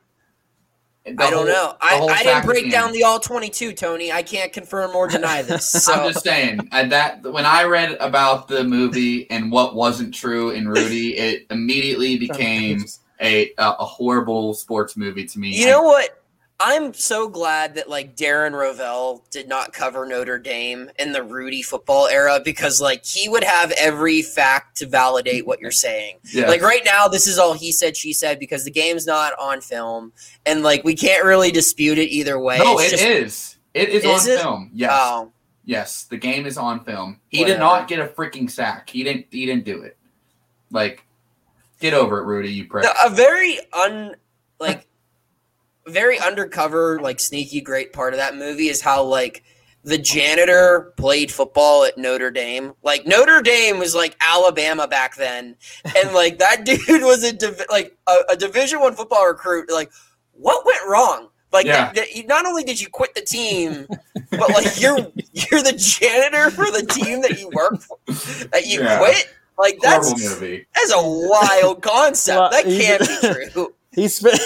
The I don't whole- know. the I, whole I sack didn't at break the down end. the all twenty-two, Tony. I can't confirm or deny this. So I'm just saying and that when I read about the movie and what wasn't true in Rudy, it immediately became a a, a horrible sports movie to me. you know what? I'm so glad that like Darren Rovell did not cover Notre Dame in the Rudy football era because like he would have every fact to validate what you're saying. Yeah. Like right now, this is all he said, she said because the game's not on film, and like we can't really dispute it either way. no, It's it just- is. It is, Is on it? film. Yes, Oh, yes. The game is on film. He Whatever. did not get a freaking sack. He didn't. He didn't do it. Like, get over it, Rudy. You prick. no, a very un like very undercover, like sneaky great part of that movie is how like the janitor played football at Notre Dame. Like Notre Dame was like Alabama back then, and like that dude was a div- like a, a Division One football recruit. Like, what went wrong? Like, Yeah. that, that you, not only did you quit the team, but like you're you're the janitor for the team that you work for, that you Yeah. quit. Like that's Horrible movie. that's a wild concept. Well, that he's- can't be true. He spent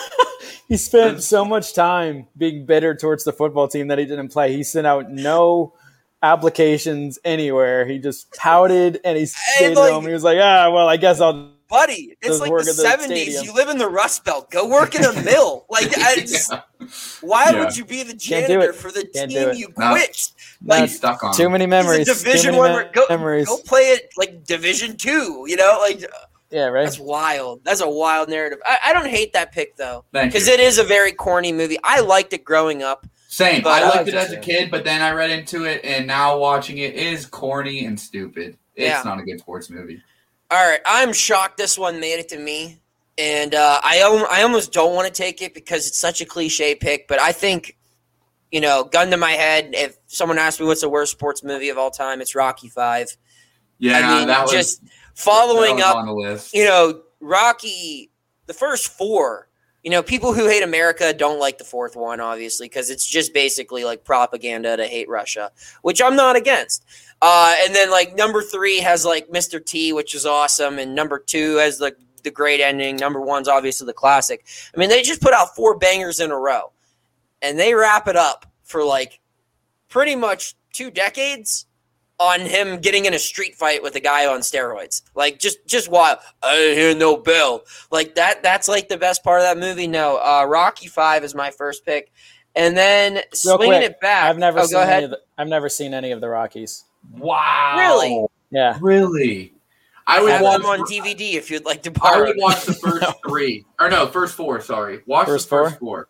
he spent so much time being bitter towards the football team that he didn't play. He sent out no applications anywhere. He just pouted and he stayed like- home. He was like, ah, well, I guess I'll. Buddy, it's Doesn't like work the at the seventies. stadium. You live in the Rust Belt. Go work in a mill. Like, I just, Yeah. why Yeah. would you be the Can't do janitor it. for the Can't do team it. you No. quit? No, He's stuck on. Too many memories. He's a Too Division many One. me- Go, memories. go play it like Division Two. You know, like Yeah, right. that's wild. That's a wild narrative. I, I don't hate that pick though, Thank because you. it is a very corny movie. I liked it growing up. Same. But I I liked liked it it as a too. kid, but then I read into it, and now watching it is corny and stupid. It's Yeah. not a good sports movie. All right, I'm shocked this one made it to me, and uh, I al- I almost don't want to take it because it's such a cliche pick. But I think, you know, gun to my head, if someone asked me what's the worst sports movie of all time, it's Rocky Five. Yeah, I mean, that was just following that was up, on the list. you know, Rocky, the first four. You know, people who hate America don't like the fourth one, obviously, because it's just basically like propaganda to hate Russia, which I'm not against. Uh, and then like number three has like Mister T, which is awesome, and number two has like the great ending. Number one's obviously the classic. I mean, they just put out four bangers in a row, and they wrap it up for like pretty much two decades on him getting in a street fight with a guy on steroids. Like just just wild. I didn't hear no bell. Like that that's like the best part of that movie. No, uh, Rocky Five is my first pick. And then Real swinging quick, it back. I've never oh, seen go ahead. any of the, I've never seen any of the Rockies. Wow. Really? Yeah. Really? I, I would have watch them on D V D if you'd like to I borrow. would watch the first no. three. Or no, first four, sorry. Watch first the first four. four.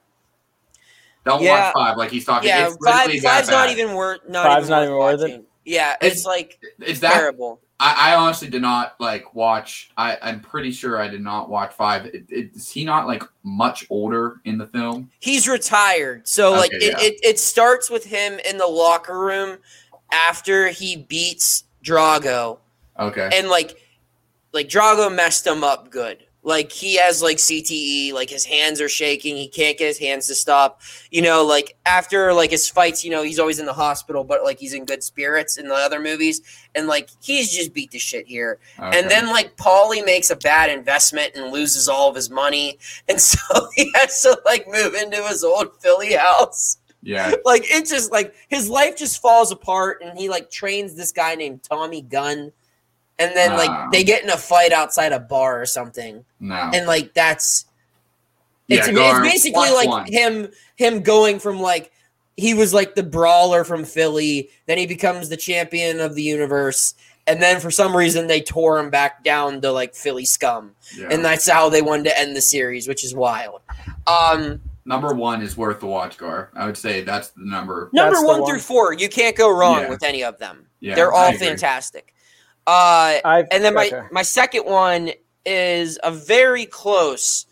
Don't yeah. watch five like he's talking. Yeah, it's five, that five's bad. not even worth not Five's even not worth even worth watching. it. Yeah, it's, it's like it's that, terrible. I, I honestly did not like watch. I, I'm pretty sure I did not watch five. It, it, is he not like much older in the film? He's retired, so okay, like it, yeah. it, it starts with him in the locker room after he beats Drago. Okay, and like like Drago messed him up good. Like he has like C T E, like his hands are shaking. He can't get his hands to stop. You know, like after like his fights, you know, he's always in the hospital, but like he's in good spirits in the other movies. And like he's just beat the shit here. okay. And then like Paulie makes a bad investment and loses all of his money. And so he has to like move into his old Philly house. Yeah. Like it just like his life just falls apart and he like trains this guy named Tommy Gunn. And then, like, um, they get in a fight outside a bar or something. No. And, like, that's yeah, it's, Gar, it's basically like one. him him going from, like, he was, like, the brawler from Philly. Then he becomes the champion of the universe. And then, for some reason, they tore him back down to, like, Philly scum. Yeah. And that's how they wanted to end the series, which is wild. Um, number one is worth the watch, Gar. I would say that's the number. Number That's one, one through four, you can't go wrong Yeah. with any of them. Yeah, They're I all agree. fantastic. Uh, I've, and then my, okay. my second one is a very close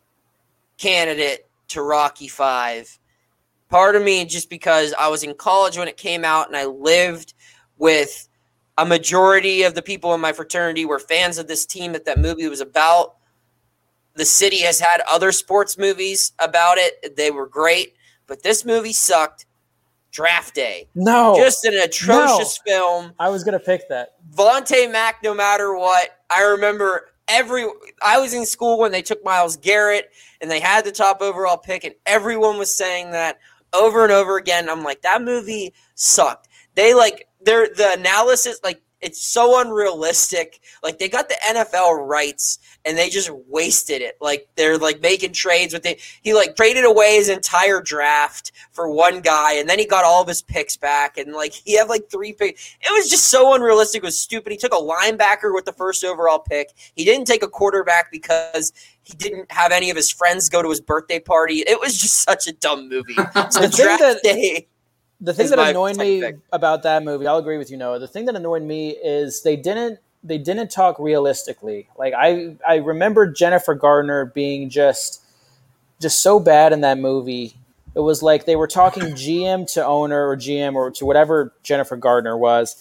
candidate to Rocky Five. Part of me, just because I was in college when it came out and I lived with a majority of the people in my fraternity were fans of this team that that movie was about. The city has had other sports movies about it. They were great, but this movie sucked. Draft Day. No. Just an atrocious No. film. I was going to pick that. Vontae Mack, no matter what, I remember every. I was in school when they took Myles Garrett and they had the top overall pick, and everyone was saying that over and over again. I'm like, that movie sucked. They like their the analysis, like it's so unrealistic. Like they got the N F L rights and they just wasted it. Like they're like making trades with it. He like traded away his entire draft for one guy, and then he got all of his picks back, and like he had like three picks. It was just so unrealistic. It was stupid. He took a linebacker with the first overall pick. He didn't take a quarterback because he didn't have any of his friends go to his birthday party. It was just such a dumb movie. So The thing Draft that- Day. The thing is that my annoyed second me pick. about that movie, I'll agree with you, Noah. The thing that annoyed me is they didn't they didn't talk realistically. Like I I remember Jennifer Gardner being just just so bad in that movie. It was like they were talking G M to owner or G M or to whatever Jennifer Gardner was,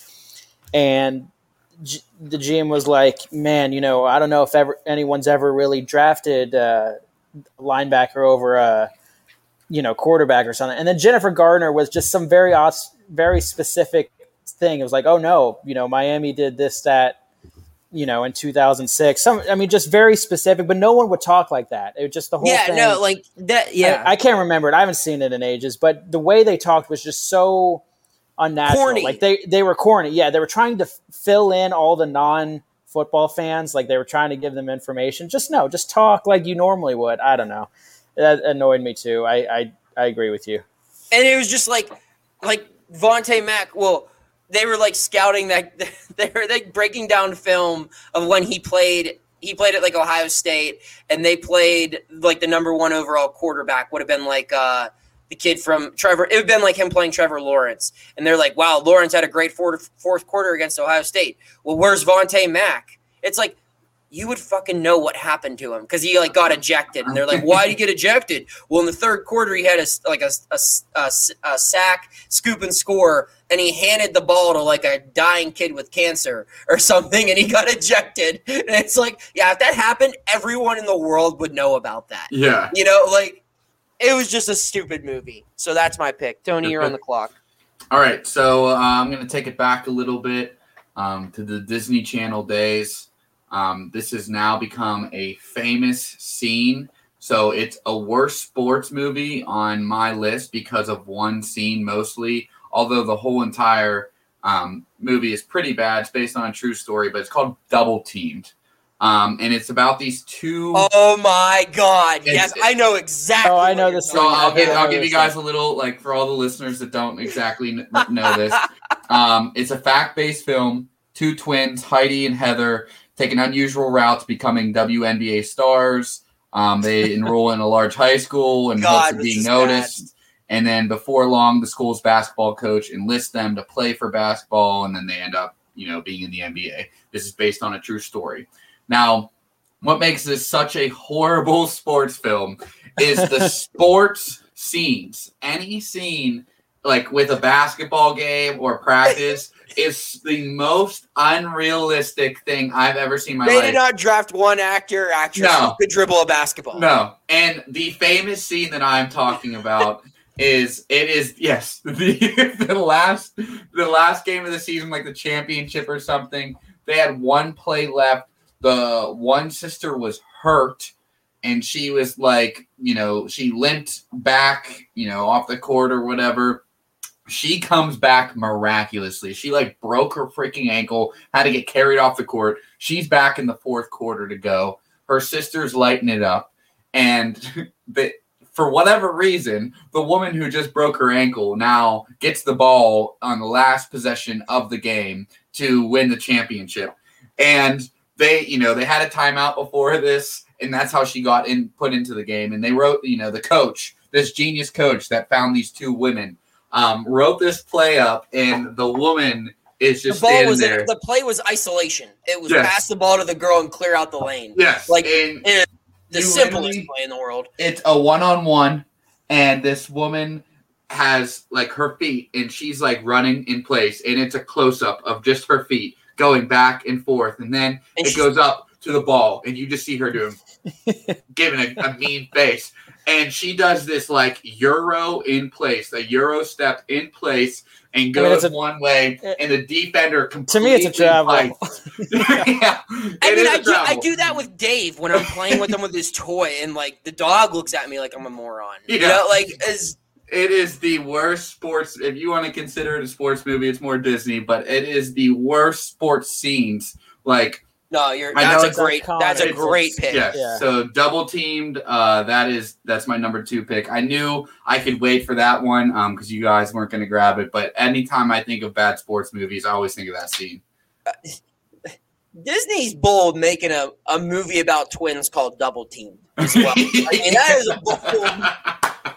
and G- the G M was like, "Man, you know, I don't know if ever anyone's ever really drafted uh, linebacker over a." you know, quarterback or something. And then Jennifer Gardner was just some very, os- very specific thing. It was like, oh no, you know, Miami did this, that, you know, in two thousand six. Some, I mean, just very specific, but no one would talk like that. It was just the whole Yeah, thing. no, like that. Yeah, I, I can't remember it. I haven't seen it in ages, but the way they talked was just so unnatural. Corny. Like they, they were corny. Yeah. They were trying to f- fill in all the non football fans. Like they were trying to give them information. Just no, just talk like you normally would. I don't know. That annoyed me too. I, I, I agree with you. and it was just like, like Vontae Mack. Well, they were like scouting that they were like breaking down film of when he played. He played at like Ohio State, and they played like the number one overall quarterback would have been like uh, the kid from Trevor. It would have been like him playing Trevor Lawrence, and they're like, "Wow, Lawrence had a great fourth fourth quarter against Ohio State." Well, where's Vontae Mack? It's like. You would fucking know what happened to him because he like got ejected, and they're like, "Why did he get ejected?" Well, in the third quarter, he had a like a, a, a, a sack, scoop, and score, and he handed the ball to like a dying kid with cancer or something, and he got ejected. And it's like, yeah, if that happened, everyone in the world would know about that. Yeah. You know, like it was just a stupid movie. So that's my pick. Tony, you're on the clock. All right, so uh, I'm going to take it back a little bit um, to the Disney Channel days. Um, this has now become a famous scene. So it's a worst sports movie on my list because of one scene mostly, although the whole entire um, movie is pretty bad. It's based on a true story, but it's called Double Teamed. Um, and it's about these two. Oh my God! It's- Yes, I know exactly. Oh, I what know you're this So talking one. I'll about. give Yeah, I'll give you yeah. guys a little, like, for all the listeners that don't exactly kn- know this. Um, it's a fact-based film two twins, Heidi and Heather, take an unusual route to becoming W N B A stars. Um, they enroll in a large high school and God, hope of being this is noticed. bad. And then before long, the school's basketball coach enlists them to play for basketball, and then they end up, you know, being in the N B A. This is based on a true story. Now, what makes this such a horrible sports film is the sports scenes. Any scene, like with a basketball game or practice, is the most unrealistic thing I've ever seen in my They life. did not draft one actor or actress No. who could dribble a basketball. No. And the famous scene that I'm talking about is it is yes the the last the last game of the season, like the championship or something. They had one play left. The one sister was hurt, and she was like, you know, she limped back, you know, off the court or whatever. She comes back miraculously. She like broke her freaking ankle, had to get carried off the court. She's back in the fourth quarter to go. Her sister's lighting it up, and the. For whatever reason, the woman who just broke her ankle now gets the ball on the last possession of the game to win the championship. And they, you know, they had a timeout before this, and that's how she got in, put into the game. And they wrote, you know, the coach, this genius coach that found these two women, um, wrote this play up, and the woman is just the ball standing was there. in, the play was isolation. It was Yes. pass the ball to the girl and clear out the lane. Yes, like and in the you simplest literally- play in the world. It's a one-on-one, and this woman has like her feet, and she's like running in place, and it's a close-up of just her feet going back and forth, and then And it she's- goes up to the ball, and you just see her doing giving a, a mean face, and she does this like euro in place, a euro step in place, and I mean, goes it's a- one way, and the defender To completely me, it's a travel. fights. Yeah, I it mean, is I a do, I travel. do that with Dave when I'm playing with him with his toy, and like the dog looks at me like I'm a moron. You Yeah. know, like as It is the worst sports. If you want to consider it a sports movie, it's more Disney, but it is the worst sports scenes. Like, no, you're I know that's a it's great iconic. that's a It's- great pick. yes. Yeah. So double teamed. Uh, that is that's my number two pick. I knew I could wait for that one um because you guys weren't going to grab it. But anytime I think of bad sports movies, I always think of that scene. Disney's bold making a, a movie about twins called Double Team as well. I mean, that is a bold,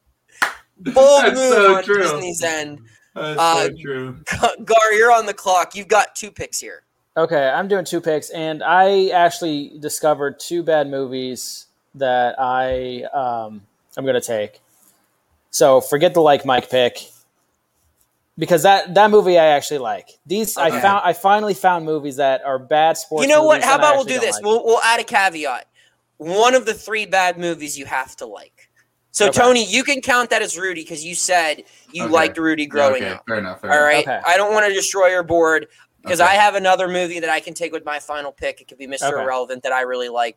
bold That's move so on true. Disney's end. That's Uh, so true. Gar, you're on the clock. You've got two picks here. Okay, I'm doing two picks, and I actually discovered two bad movies that I um, I'm going to take. So forget the like Mike pick, because that, that movie I actually like. These I Okay. found I finally found movies that are bad sports. You know what? movies How that I about we'll actually do don't this? like. We'll we'll add a caveat. One of the three bad movies you have to like. So Okay. Tony, you can count that as Rudy because you said you Okay. liked Rudy growing okay, up. fair enough. Fair All enough. right. Okay. I don't want to destroy your board because Okay. I have another movie that I can take with my final pick. It could be Mister Okay. Irrelevant that I really like.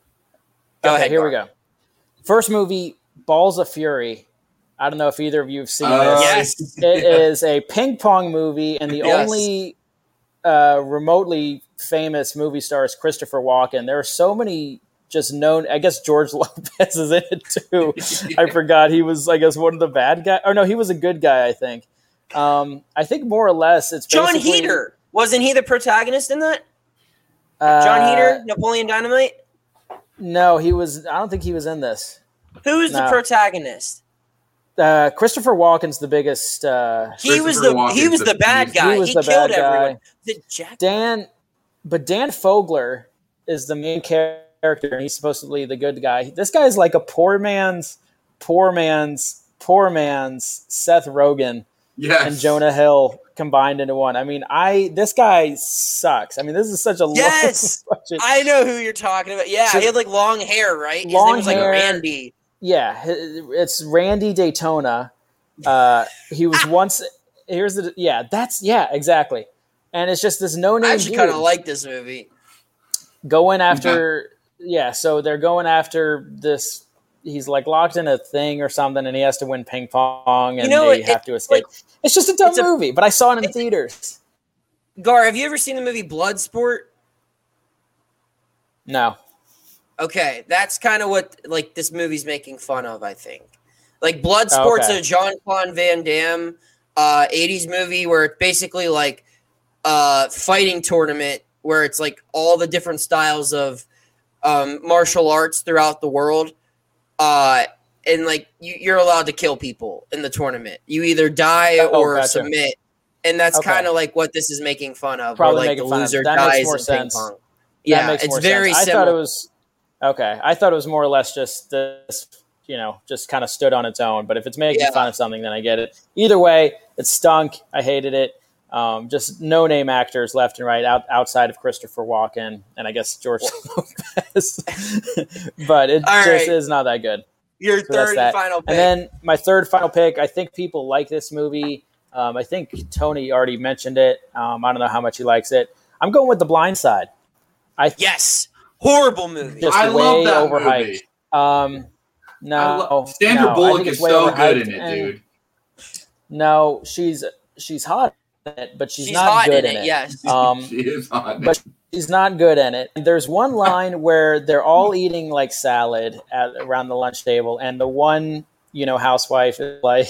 Go Okay, ahead. here Gar. we go. First movie, Balls of Fury. I don't know if either of you have seen Uh, this. Yes. It is a ping pong movie, and the Yes. only uh, remotely famous movie star is Christopher Walken. There are so many just known. I guess George Lopez is in it too. I forgot he was. I guess one of the bad guys. Or no, he was a good guy. I think. Um, I think more or less it's John basically, Heater. Wasn't he the protagonist in that? Uh, John Heater, Napoleon Dynamite. No, he was. I don't think he was in this. Who's the No. protagonist? Uh, Christopher Walken's the biggest. Uh, He was Christopher the he Walken's was the- the bad he guy. He, was the killed bad everyone. guy. The Jack. Dan, but Dan Fogler is the main character, and he's supposedly the good guy. This guy's like a poor man's, poor man's, poor man's Seth Rogen Yes. and Jonah Hill combined into one. I mean, I this guy sucks. I mean, this is such a Yes! low budget. I know who you're talking about. Yeah, So- he had like long hair, right? His Long name was like hair. Randy. Yeah, it's Randy Daytona. Uh, he was once. Here's the yeah. That's yeah, exactly. And it's just this no name. I actually kind of like this movie. going after yeah so they're going after this. He's like locked in a thing or something, and he has to win ping pong, and You know, they it- have it- to escape. like, it's just a dumb it's a- movie, but I saw it in it's- theaters. Gar, have you ever seen the movie Bloodsport? No, Okay, that's kind of what like this movie's making fun of. I think like Bloodsport's Okay. a Jean-Claude Van Damme uh, eighties movie where it's basically like uh, fighting tournament where it's like all the different styles of um, martial arts throughout the world. Uh, and like you, you're allowed to kill people in the tournament. You either die Oh, or gotcha. submit. And that's Okay. kind of like what this is making fun of. Probably where like making the fun of. loser That makes dies more in ping sense. pong. That Yeah, makes it's more very sense. I similar. thought it was okay. I thought it was more or less just this, you know, just kind of stood on its own. But if it's making Yeah. fun of something, then I get it. Either way, it stunk. I hated it. Um, just no name actors left and right out, outside of Christopher Walken and I guess George Lopez. But it All just right. is not that good. Your So that's third that. and final pick. And then my third final pick, I think people like this movie. Um, I think Tony already mentioned it. Um, I don't know how much he likes it. I'm going with The Blind Side. I th- yes, horrible movie. just I way love that overhyped. movie. Um, no, I lo- Sandra no, I Bullock think is it's way so good overhyped, in it, and- dude. No, she's she's hot in it, but she's, She's not hot good in in it, it. yes. Um, she is on but it. she's not good in it. There's one line where they're all eating like salad at around the lunch table, and the one, you know, housewife is like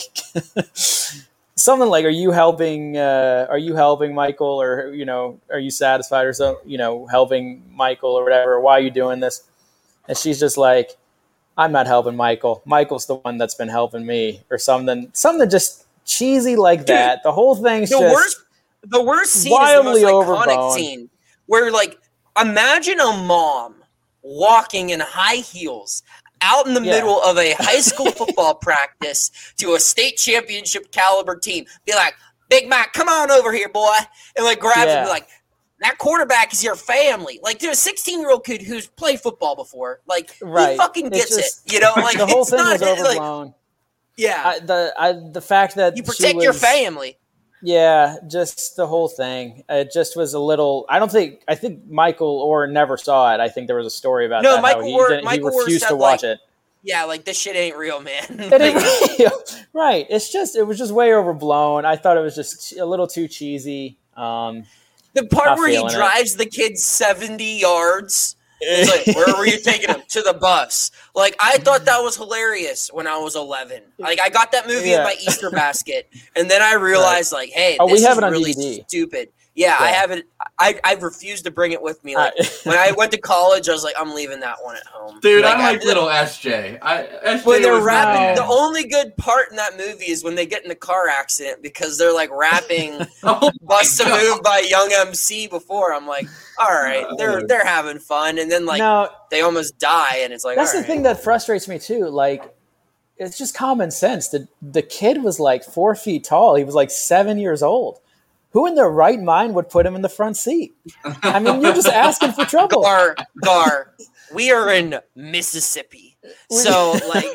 something like, "Are you helping? Uh, are you helping Michael? Or you know, are you satisfied or so? You know, helping Michael or whatever? Why are you doing this?" And she's just like, "I'm not helping Michael. Michael's the one that's been helping me," or something, something just cheesy like Dude, that. The whole thing's The just worst, the worst scene is the most wildly iconic overblown. scene where, like, imagine a mom walking in high heels out in the Yeah. middle of a high school football practice to a state championship caliber team. Be like, "Big Mac, come on over here, boy," and like grab him, Yeah. and be like, "That quarterback is your family." Like, there's a sixteen-year-old kid who's played football before. Like, Right. he fucking It's gets just- it. You know, like the whole it's thing not was like, overblown. yeah. I, the I, the fact that You she protect your was- family. Yeah, just the whole thing. It just was a little. I don't think. I think Michael Orr never saw it. I think there was a story about No, that. how Michael he, Orr- didn't- he Michael Orr refused said, to watch like, it. Yeah, like this shit ain't real, man. It ain't real. Right. It's just. It was just way overblown. I thought it was just a little too cheesy. Um, The part Not where he feeling it. drives the kid seventy yards. It's like, where were you taking him? To the bus. Like, I thought that was hilarious when I was eleven. Like, I got that movie in Yeah. my Easter basket, and then I realized, like, hey, Oh, we this have is it on really D V D. stupid. Yeah, I Yeah. have it. I I refused to bring it with me. Like, I- when I went to college, I was like, I'm leaving that one at home. Dude, like, I like I- little S J. I, S J When they're was rapping, my man. the only good part in that movie is when they get in the car accident because they're like rapping Oh my "Bust a God. Move" by Young M C before. I'm like, all right, they're they're having fun, and then like no, they almost die, and it's like that's all the right. thing that frustrates me too. Like, it's just common sense. The the kid was like four feet tall. He was like seven years old. Who in their right mind would put him in the front seat? I mean, you're just asking for trouble. Gar Gar. We are in Mississippi, so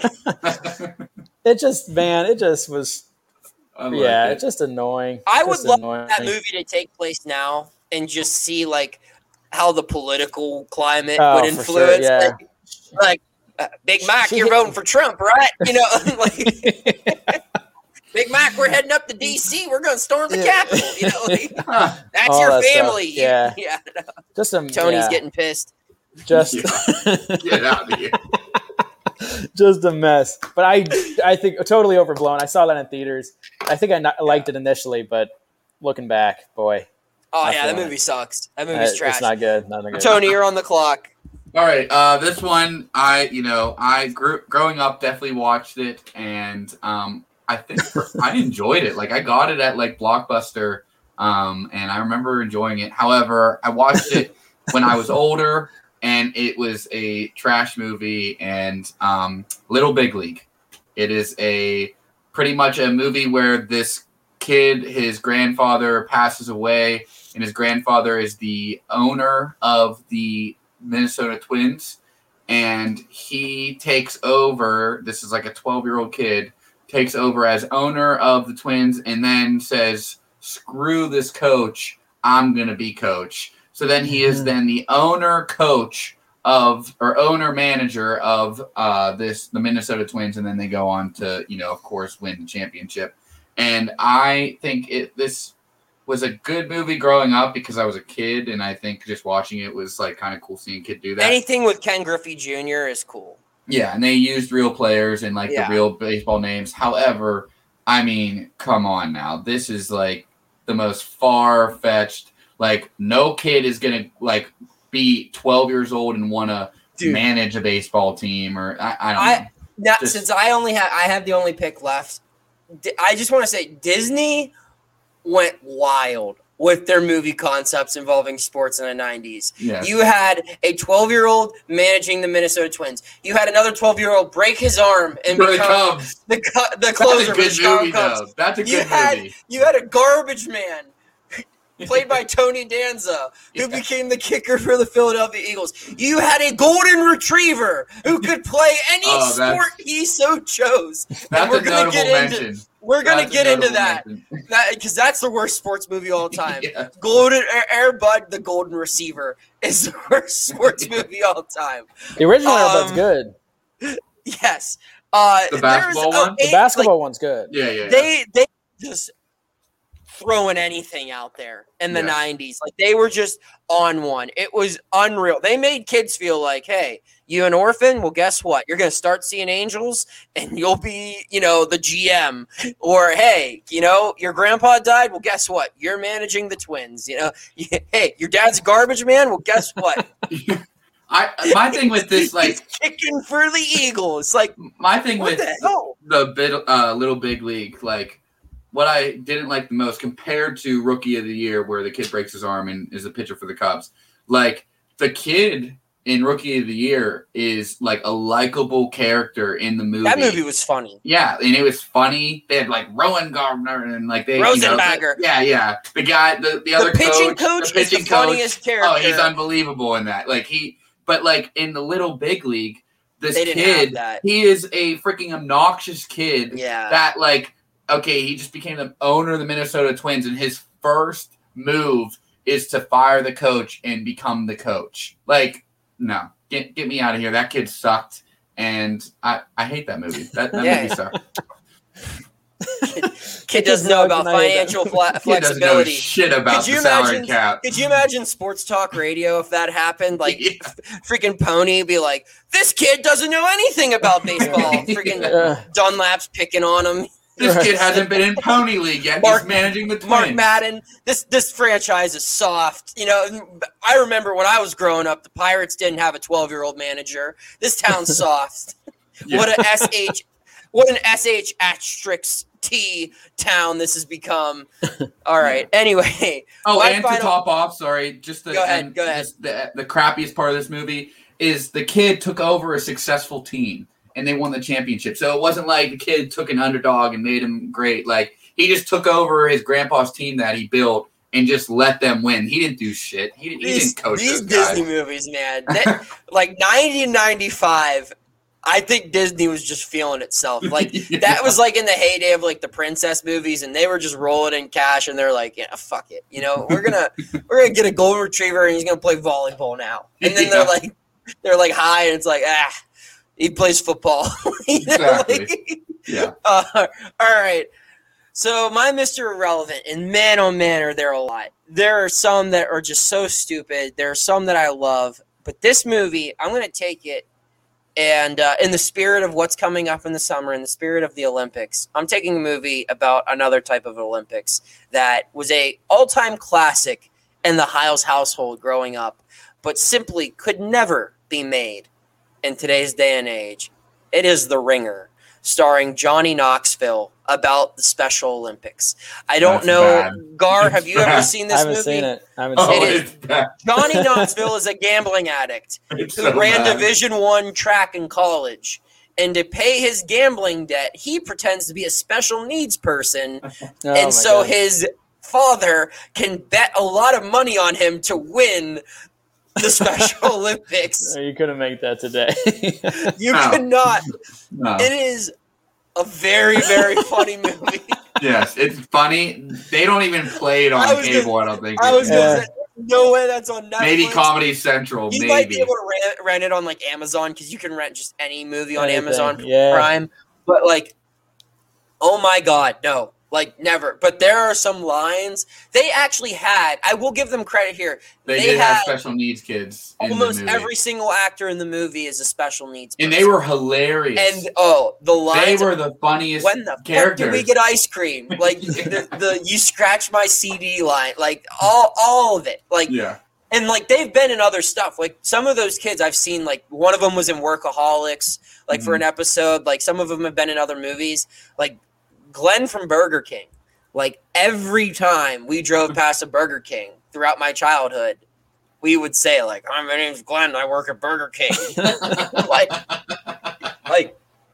like It just, man, it just was, I like yeah, it. it's just annoying. I would Just love annoying. that movie to take place now and just see like how the political climate Oh, would for sure, influence. yeah. Like, like uh, Big Mac, She- you're voting for Trump, right? You know, like. Big Mac, we're heading up to D C. We're going to storm the Yeah. Capitol. You know, like, that's All your that stuff. family. You- Yeah. yeah. Just a, Tony's yeah, getting pissed. just, Get out of here. just a mess. But I, I think totally overblown. I saw that in theaters. I think I not, liked it initially, but looking back, boy, Oh I yeah, feel that it. movie sucks. That uh, movie's it's trash. not good. Not good. Tony, you're on the clock. All right, uh, this one, I you know, I grew growing up definitely watched it, and um, I think for, I enjoyed it. Like I got it at like Blockbuster, um, and I remember enjoying it. However, I watched it when I was older, and it was a trash movie. And um, Little Big League. It is a pretty much a movie where this kid, his grandfather passes away, and his grandfather is the owner of the Minnesota Twins, and he takes over. This is like a twelve-year-old kid takes over as owner of the Twins, and then says, "Screw this coach, I'm gonna be coach." So then he is Mhm. then the owner coach of or owner manager of uh, this the Minnesota Twins, and then they go on to you know of course win the championship. And I think it this. was a good movie growing up because I was a kid, and I think just watching it was like kind of cool seeing a kid do that. Anything with Ken Griffey Junior is cool. Yeah, and they used real players and like Yeah. the real baseball names. However, I mean, come on now. This is like the most far-fetched. Like, no kid is gonna like be twelve years old and want to manage a baseball team, or I, I don't I, know. Now, Just, since I only have I have the only pick left, I just want to say Disney went wild with their movie concepts involving sports in the nineties. Yes. You had a twelve-year-old managing the Minnesota Twins. You had another twelve-year-old break his arm and For the become Cubs. the, the closer That's a for good the Chicago movie, Cubs. though. That's a good you had, movie. You had a garbage man played by Tony Danza, who yeah. became the kicker for the Philadelphia Eagles. You had a golden retriever who could play any oh, sport he so chose. That's and we're a gonna get mention. Into, we're going to get into that because that, that's the worst sports movie of all time. yeah. Golden Air Bud, the golden receiver, is the worst sports movie of all time. The original um, Air Bud's good. Yes. Uh, the basketball one? Eight, the basketball like, one's good. Yeah, yeah, yeah. They, they just – throwing anything out there in the yes. nineties. Like, they were just on one. It was unreal. They made kids feel like, hey, you an orphan? Well, guess what? You're going to start seeing angels and you'll be, you know, the G M. Or, hey, you know, your grandpa died? Well, guess what? You're managing the Twins. You know, hey, your dad's a garbage man? Well, guess what? I my thing with this, like, he's kicking for the Eagles. Like, my thing what with the, hell? the bit, uh, Little Big League, like, what I didn't like the most compared to Rookie of the Year, where the kid breaks his arm and is a pitcher for the Cubs, like, the kid in Rookie of the Year is like a likable character in the movie. That movie was funny. Yeah, and it was funny. They had like Rowan Gardner and like they Rosenbagger. You know, yeah, yeah. The guy, the, the other the pitching coach, coach, the pitching is the coach. funniest character. Oh, he's unbelievable in that. Like he, but like in the Little Big League, this they didn't kid, have that. he is a freaking obnoxious kid. Yeah. That like. Okay, he just became the owner of the Minnesota Twins, and his first move is to fire the coach and become the coach. Like, no, get get me out of here. That kid sucked, and I, I hate that movie. That, that yeah. movie sucked. Kid, kid doesn't know about financial fla- flexibility. Kid doesn't know shit about the salary imagine, cap. Could you imagine sports talk radio if that happened? Like, yeah. freaking Pony be like, this kid doesn't know anything about baseball. Freaking yeah. Dunlap's picking on him. This kid hasn't been in Pony League yet. Mark, He's managing the Twins. Mark Madden. This this franchise is soft. You know, I remember when I was growing up, the Pirates didn't have a twelve-year-old manager. This town's soft. Yeah. What an S H, what an S H asterisk T town this has become. All right. Anyway. Oh, and final, to top off, sorry, just the go ahead. Go ahead. The, the crappiest part of this movie is the kid took over a successful team. And they won the championship. So it wasn't like the kid took an underdog and made him great. Like, he just took over his grandpa's team that he built and just let them win. He didn't do shit. He, he these, didn't coach These those Disney guys. movies, man. That, like, ninety and ninety-five, I think Disney was just feeling itself. Like, yeah. that was, like, in the heyday of, like, the princess movies, and they were just rolling in cash, and they're like, yeah, fuck it. You know, we're gonna we're gonna get a golden retriever, and he's gonna play volleyball now. And then yeah. they're like, they're like high, and it's like, ah. He plays football. you know, exactly. Like, yeah. Uh, all right. So my Mister Irrelevant, and man, oh man, are there a lot. There are some that are just so stupid. There are some that I love. But this movie, I'm going to take it, and uh, in the spirit of what's coming up in the summer, in the spirit of the Olympics, I'm taking a movie about another type of Olympics that was a all-time classic in the Hiles household growing up, but simply could never be made in today's day and age. It is The Ringer, starring Johnny Knoxville, about the Special Olympics. I don't That's know, bad. Gar, It's have you bad. ever seen this I haven't movie? seen it. I haven't Oh, seen it it. it's bad. Johnny Knoxville is a gambling addict It's who so ran bad. Division One track in college. And to pay his gambling debt, he pretends to be a special needs person. Oh, and my so God. his father can bet a lot of money on him to win the Special Olympics. You couldn't make that today. You No. could not. No. It is a very, very funny movie. Yes, it's funny. They don't even play it I on was cable, gonna- I don't think. I was Yeah. going to say, no way that's on Netflix. Maybe Comedy Central, You maybe. might be able to rent, rent it on like Amazon because you can rent just any movie on Anything, Amazon yeah. Prime. But like, oh my God, no. Like, never. But there are some lines they actually had. I will give them credit here. They, They did had have special needs kids. in the almost movie. every single actor in the movie is a special needs And person. they were hilarious. And, oh, the they lines. were the funniest When the characters. fuck did we get ice cream? Like, the, the you scratch my C D line. Like, all, all of it. Like, yeah. And, like, they've been in other stuff. Like, some of those kids I've seen, like, one of them was in Workaholics, like, mm-hmm. for an episode. Like, some of them have been in other movies. Like, Glenn from Burger King. Like, every time we drove past a Burger King throughout my childhood, we would say, like, oh, my name's Glenn, I work at Burger King. like, like,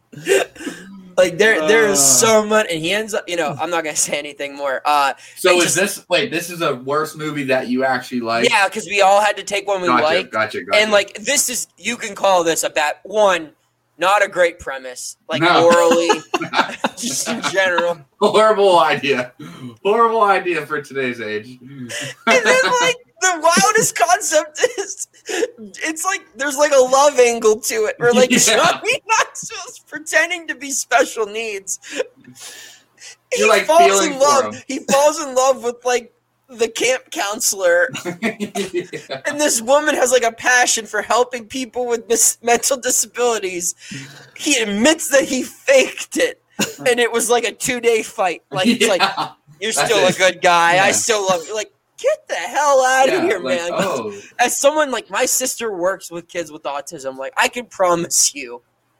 like there, there is so much. And he ends up, you know, I'm not going to say anything more. Uh, so is just, this, wait, this is a worst movie that you actually like? Yeah, because we all had to take one we gotcha, liked. Gotcha, gotcha. And, like, this is, you can call this a bad one. Not a great premise, like no. morally, just in general. Horrible idea. Horrible idea for today's age. And then, like, the wildest concept is, it's like, there's like a love angle to it. Where, like, yeah. Johnny Knoxville's pretending to be special needs. You're, he like, falls feeling in for love. him. He falls in love with, like, the camp counselor. yeah. And this woman has like a passion for helping people with mis- mental disabilities. He admits that he faked it, and it was like a two-day fight. Like, it's yeah. like, you're That's still it. a good guy. Yeah. I still love you. Like, get the hell out yeah, of here, like, man. Oh. As someone, like, my sister works with kids with autism. Like, I can promise you,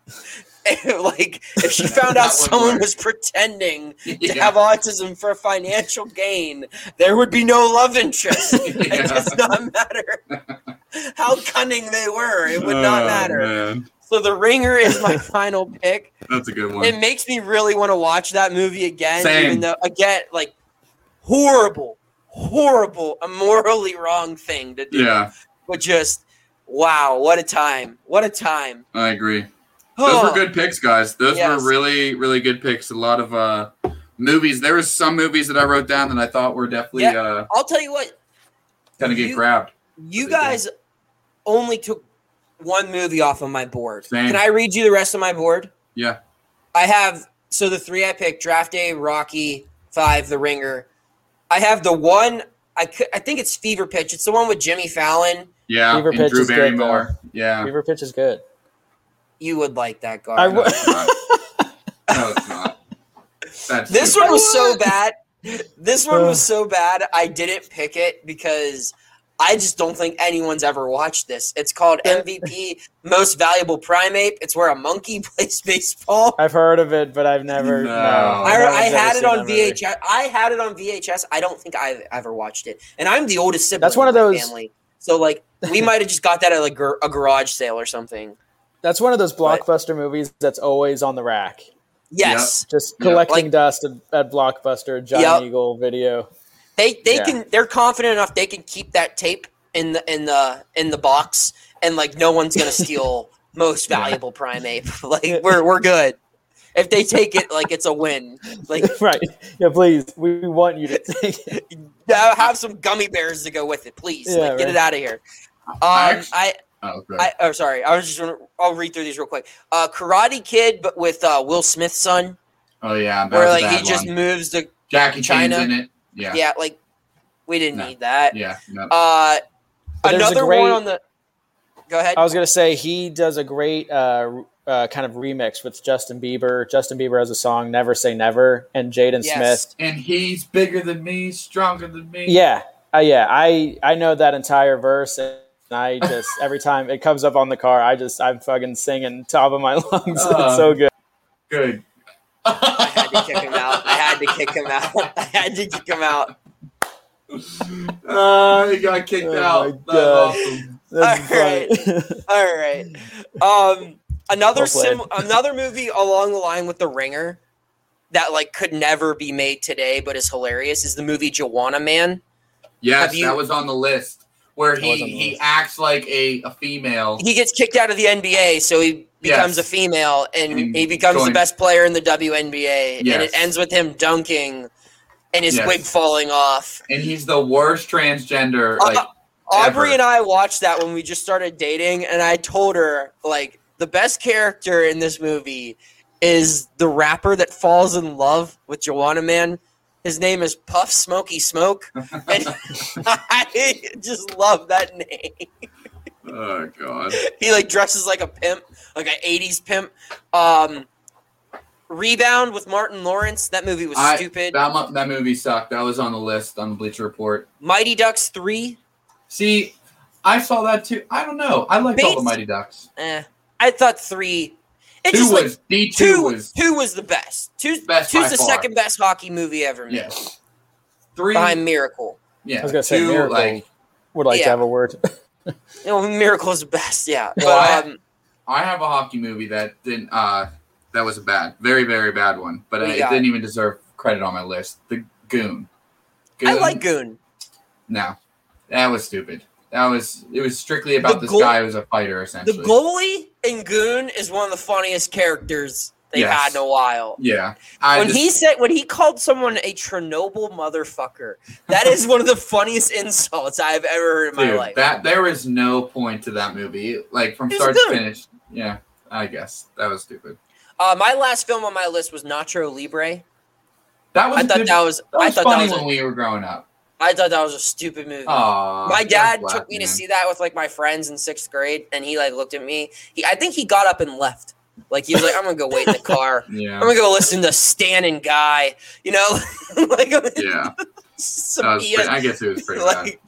like, if she found out someone work. was pretending yeah. to have autism for financial gain, there would be no love interest. yeah. It does not matter how cunning they were. It would oh, not matter. Man. So The Ringer is my final pick. That's a good one. It makes me really want to watch that movie again. Same. Even though, again, like, horrible, horrible, a morally wrong thing to do. Yeah. But just, wow, what a time. What a time. I agree. Those were good picks, guys. Those yes. were really, really good picks. A lot of uh, movies. There was some movies that I wrote down that I thought were definitely yeah, uh, I'll tell you what. Kind of get grabbed. You guys only took one movie off of my board. Same. Can I read you the rest of my board? Yeah. I have, so the three I picked, Draft Day, Rocky, Five, The Ringer. I have the one, I, could, I think it's Fever Pitch. It's the one with Jimmy Fallon. Yeah, Fever and Pitch Drew is Barrymore. good, yeah. Fever Pitch is good. You would like that, guy. I would. No, it's not. No, it's not. That's this stupid. one was so bad. This one was so bad, I didn't pick it because I just don't think anyone's ever watched this. It's called M V P Most Valuable Primate. It's where a monkey plays baseball. I've heard of it, but I've never. No. no, I, no I had it on movie. V H S. I had it on V H S. I don't think I've ever watched it. And I'm the oldest sibling That's one of in my those- family. So, like, we might have just got that at like a garage sale or something. That's one of those But- blockbuster movies that's always on the rack. Yes. Just Yeah. collecting Like- dust at, at Blockbuster, Giant Yep. Eagle Video. They they Yeah. can they're confident enough they can keep that tape in the in the in the box and like no one's gonna steal most valuable primate. Like we're we're good. If they take it, like it's a win. Like Right. Yeah, please. We want you to take it. uh, have some gummy bears to go with it, please. Yeah, like get right. it out of here. Um, I actually- I Oh, good. I oh sorry. I was just gonna I'll read through these real quick. Uh, Karate Kid, but with uh, Will Smith's son, oh yeah, that where was a like he bad just one. moves to Jackie China. Chan's in it. Yeah. yeah, like we didn't No. need that. Yeah. No. Uh, But there's a another great- one on the. Go ahead. I was going to say he does a great uh, uh, kind of remix with Justin Bieber. Justin Bieber has a song, Never Say Never, and Jaden Yes. Smith. And he's bigger than me, stronger than me. Yeah. Uh, yeah. I, I know that entire verse. And I just, every time it comes up on the car, I just, I'm fucking singing top of my lungs. Uh, It's so good. Good. I had to kick him out. I had to kick him out. I had to kick him out. Uh, he got kicked Oh out. my That's God. awesome. That's All right. funny. All right. Um, another Well played. sim- another movie along the line with The Ringer that like could never be made today, but is hilarious is the movie Joanna Man. Yes, Have you- that was on the list. Where That he, was on the he list. acts like a, a female. He gets kicked out of the N B A, so he becomes Yes. a female, and, And he becomes going- the best player in the W N B A. And Yes. it ends with him dunking and his Yes. wig falling off. And he's the worst transgender. Uh, Like, Aubrey ever. and I watched that when we just started dating, and I told her, like, the best character in this movie is the rapper that falls in love with Joanna Man. His name is Puff Smoky Smoke, and I just love that name. Oh God! He like dresses like a pimp, like an eighties pimp. Um, Rebound with Martin Lawrence. That movie was I, stupid. That that movie sucked. That was on the list on the Bleacher Report. Mighty Ducks three. See, I saw that too. I don't know. I liked Based, all the Mighty Ducks. Eh, I thought three. It two just was like, D two, two was two was the best. Two, best two's the far. second best hockey movie ever made. Yes. Three behind Miracle. Yeah. I was gonna say two, Miracle. Like, would like yeah. to have a word. You know, Miracle is the best. Yeah. Well, but, um, I, I have a hockey movie that didn't. Uh, that was a bad, very very bad one, but What uh, do it you got? didn't even deserve credit on my list. The Goon. Goon. I like Goon. No, that was stupid. That was it was strictly about The this goal- guy who was a fighter The essentially. goalie in Goon is one of the funniest characters they've Yes. had in a while. Yeah, I When just, he said when he called someone a Chernobyl motherfucker, that is one of the funniest insults I've ever heard in my dude, life. that there was no point to that movie, like from It's start to good. finish. Yeah, I guess that was stupid. Uh, my last film on my list was Nacho Libre. That was I a thought good, that was, that I was thought funny that was when a, we were growing up. I thought that was a stupid movie. Aw, My dad that's took me black, to man. see that with like my friends in sixth grade, and he like looked at me. He, I think he got up and left. Like he was like, "I'm gonna go wait in the car. Yeah, I'm gonna go listen to Stan and Guy." You know, like yeah. some That was E S pretty, I guess it was pretty like, bad.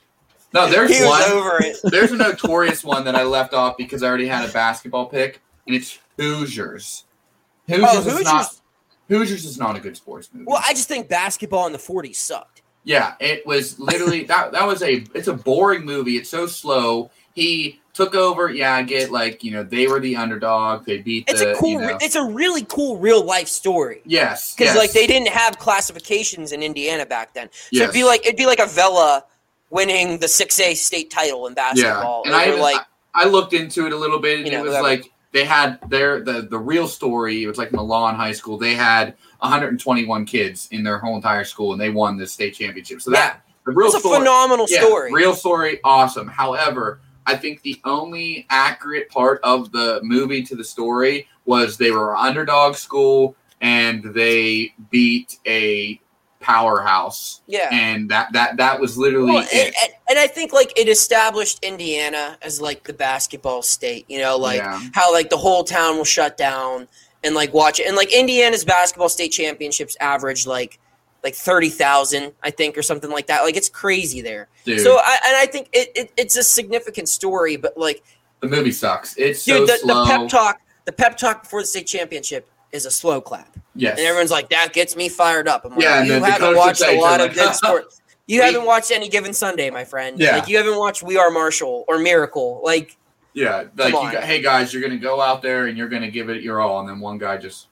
No, there's he was one. over it. There's a notorious one that I left off because I already had a basketball pick, and it's Hoosiers. Hoosiers, Oh, is Hoosiers- not. Hoosiers is not a good sports movie. Well, I just think basketball in the forties sucked. Yeah, it was literally that. That was a. It's a boring movie. It's so slow. He took over. Yeah, I get like you know they were the underdog. They beat It's the. a cool. You know, It's a really cool real life story. yes, Because yes. like they didn't have classifications in Indiana back then, so Yes. it'd be like it'd be like a Vela winning the six A state title in Yeah, basketball. and Or I even, like I, I looked into it a little bit, and You know, it was whatever. like they had their the the real story. It was like Milan High School. They had one hundred twenty-one kids in their whole entire school, and they won the state championship. So that the real it's a story, phenomenal yeah, story. real story, awesome. However, I think the only accurate part of the movie to the story was they were an underdog school and they beat a powerhouse, yeah. and that that that was literally Well, it. and, and, and I think like it established Indiana as like the basketball state, you know, like Yeah. how like the whole town will shut down and like watch it. And like Indiana's basketball state championships average like like thirty thousand, I think, or something like that. Like it's crazy there. Dude, So I and I think it, it it's a significant story, but like the movie sucks. It's dude, so the, slow. the pep talk, the pep talk before the state championship is a slow clap. Yes. And everyone's like, that gets me fired up. I'm like, Yeah, and you then the haven't coach watched would say a lot to of them, good sports. You We- haven't watched Any Given Sunday, my friend. Yeah. Like, you haven't watched We Are Marshall or Miracle. Like, Yeah, like you on. got, hey guys, you're gonna go out there and you're gonna give it your all, and then one guy just,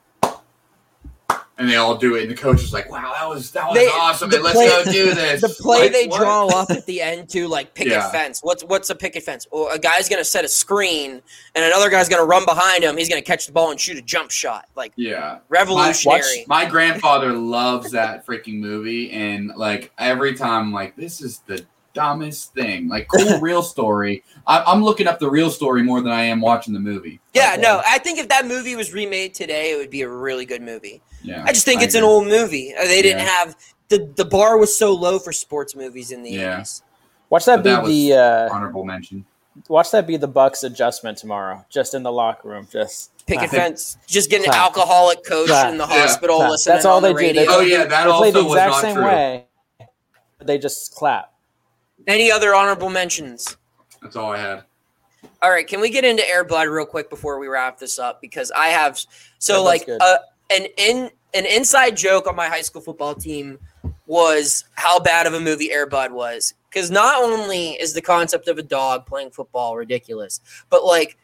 and they all do it, and the coach is like, "Wow, that was that was They- awesome, the and let's play- go do this." the play Like, they what? draw up at the end to, like, picket Yeah. fence. What's what's a picket fence? Well, a guy's going to set a screen, and another guy's going to run behind him. He's going to catch the ball and shoot a jump shot. Like, Yeah, revolutionary. my grandfather loves that freaking movie, and like every time, I'm like this is the dumbest thing. Like, cool real story. I, I'm looking up the real story more than I am watching the movie. yeah, Like, no, I think if that movie was remade today, it would be a really good movie. yeah. I just think it's an agree. old movie. Uh, They didn't Yeah. have the the bar was so low for sports movies in the Yeah. eighties. Watch that But be that was the uh, honorable mention. watch that be the Bucks adjustment tomorrow, just in the locker room. Just Picket clap. fence, just get an Clap. alcoholic coach Clap. in the Yeah. hospital Clap. listening That's all on they the do. They radio. Oh play yeah, the- that they play the also was exact not same true. way. They just clap. Any other honorable mentions? That's all I had. All right, can we get into Air Bud real quick before we wrap this up? Because I have so Air Bud's like good. uh, an in an inside joke on my high school football team was how bad of a movie Air Bud was. Because not only is the concept of a dog playing football ridiculous, but like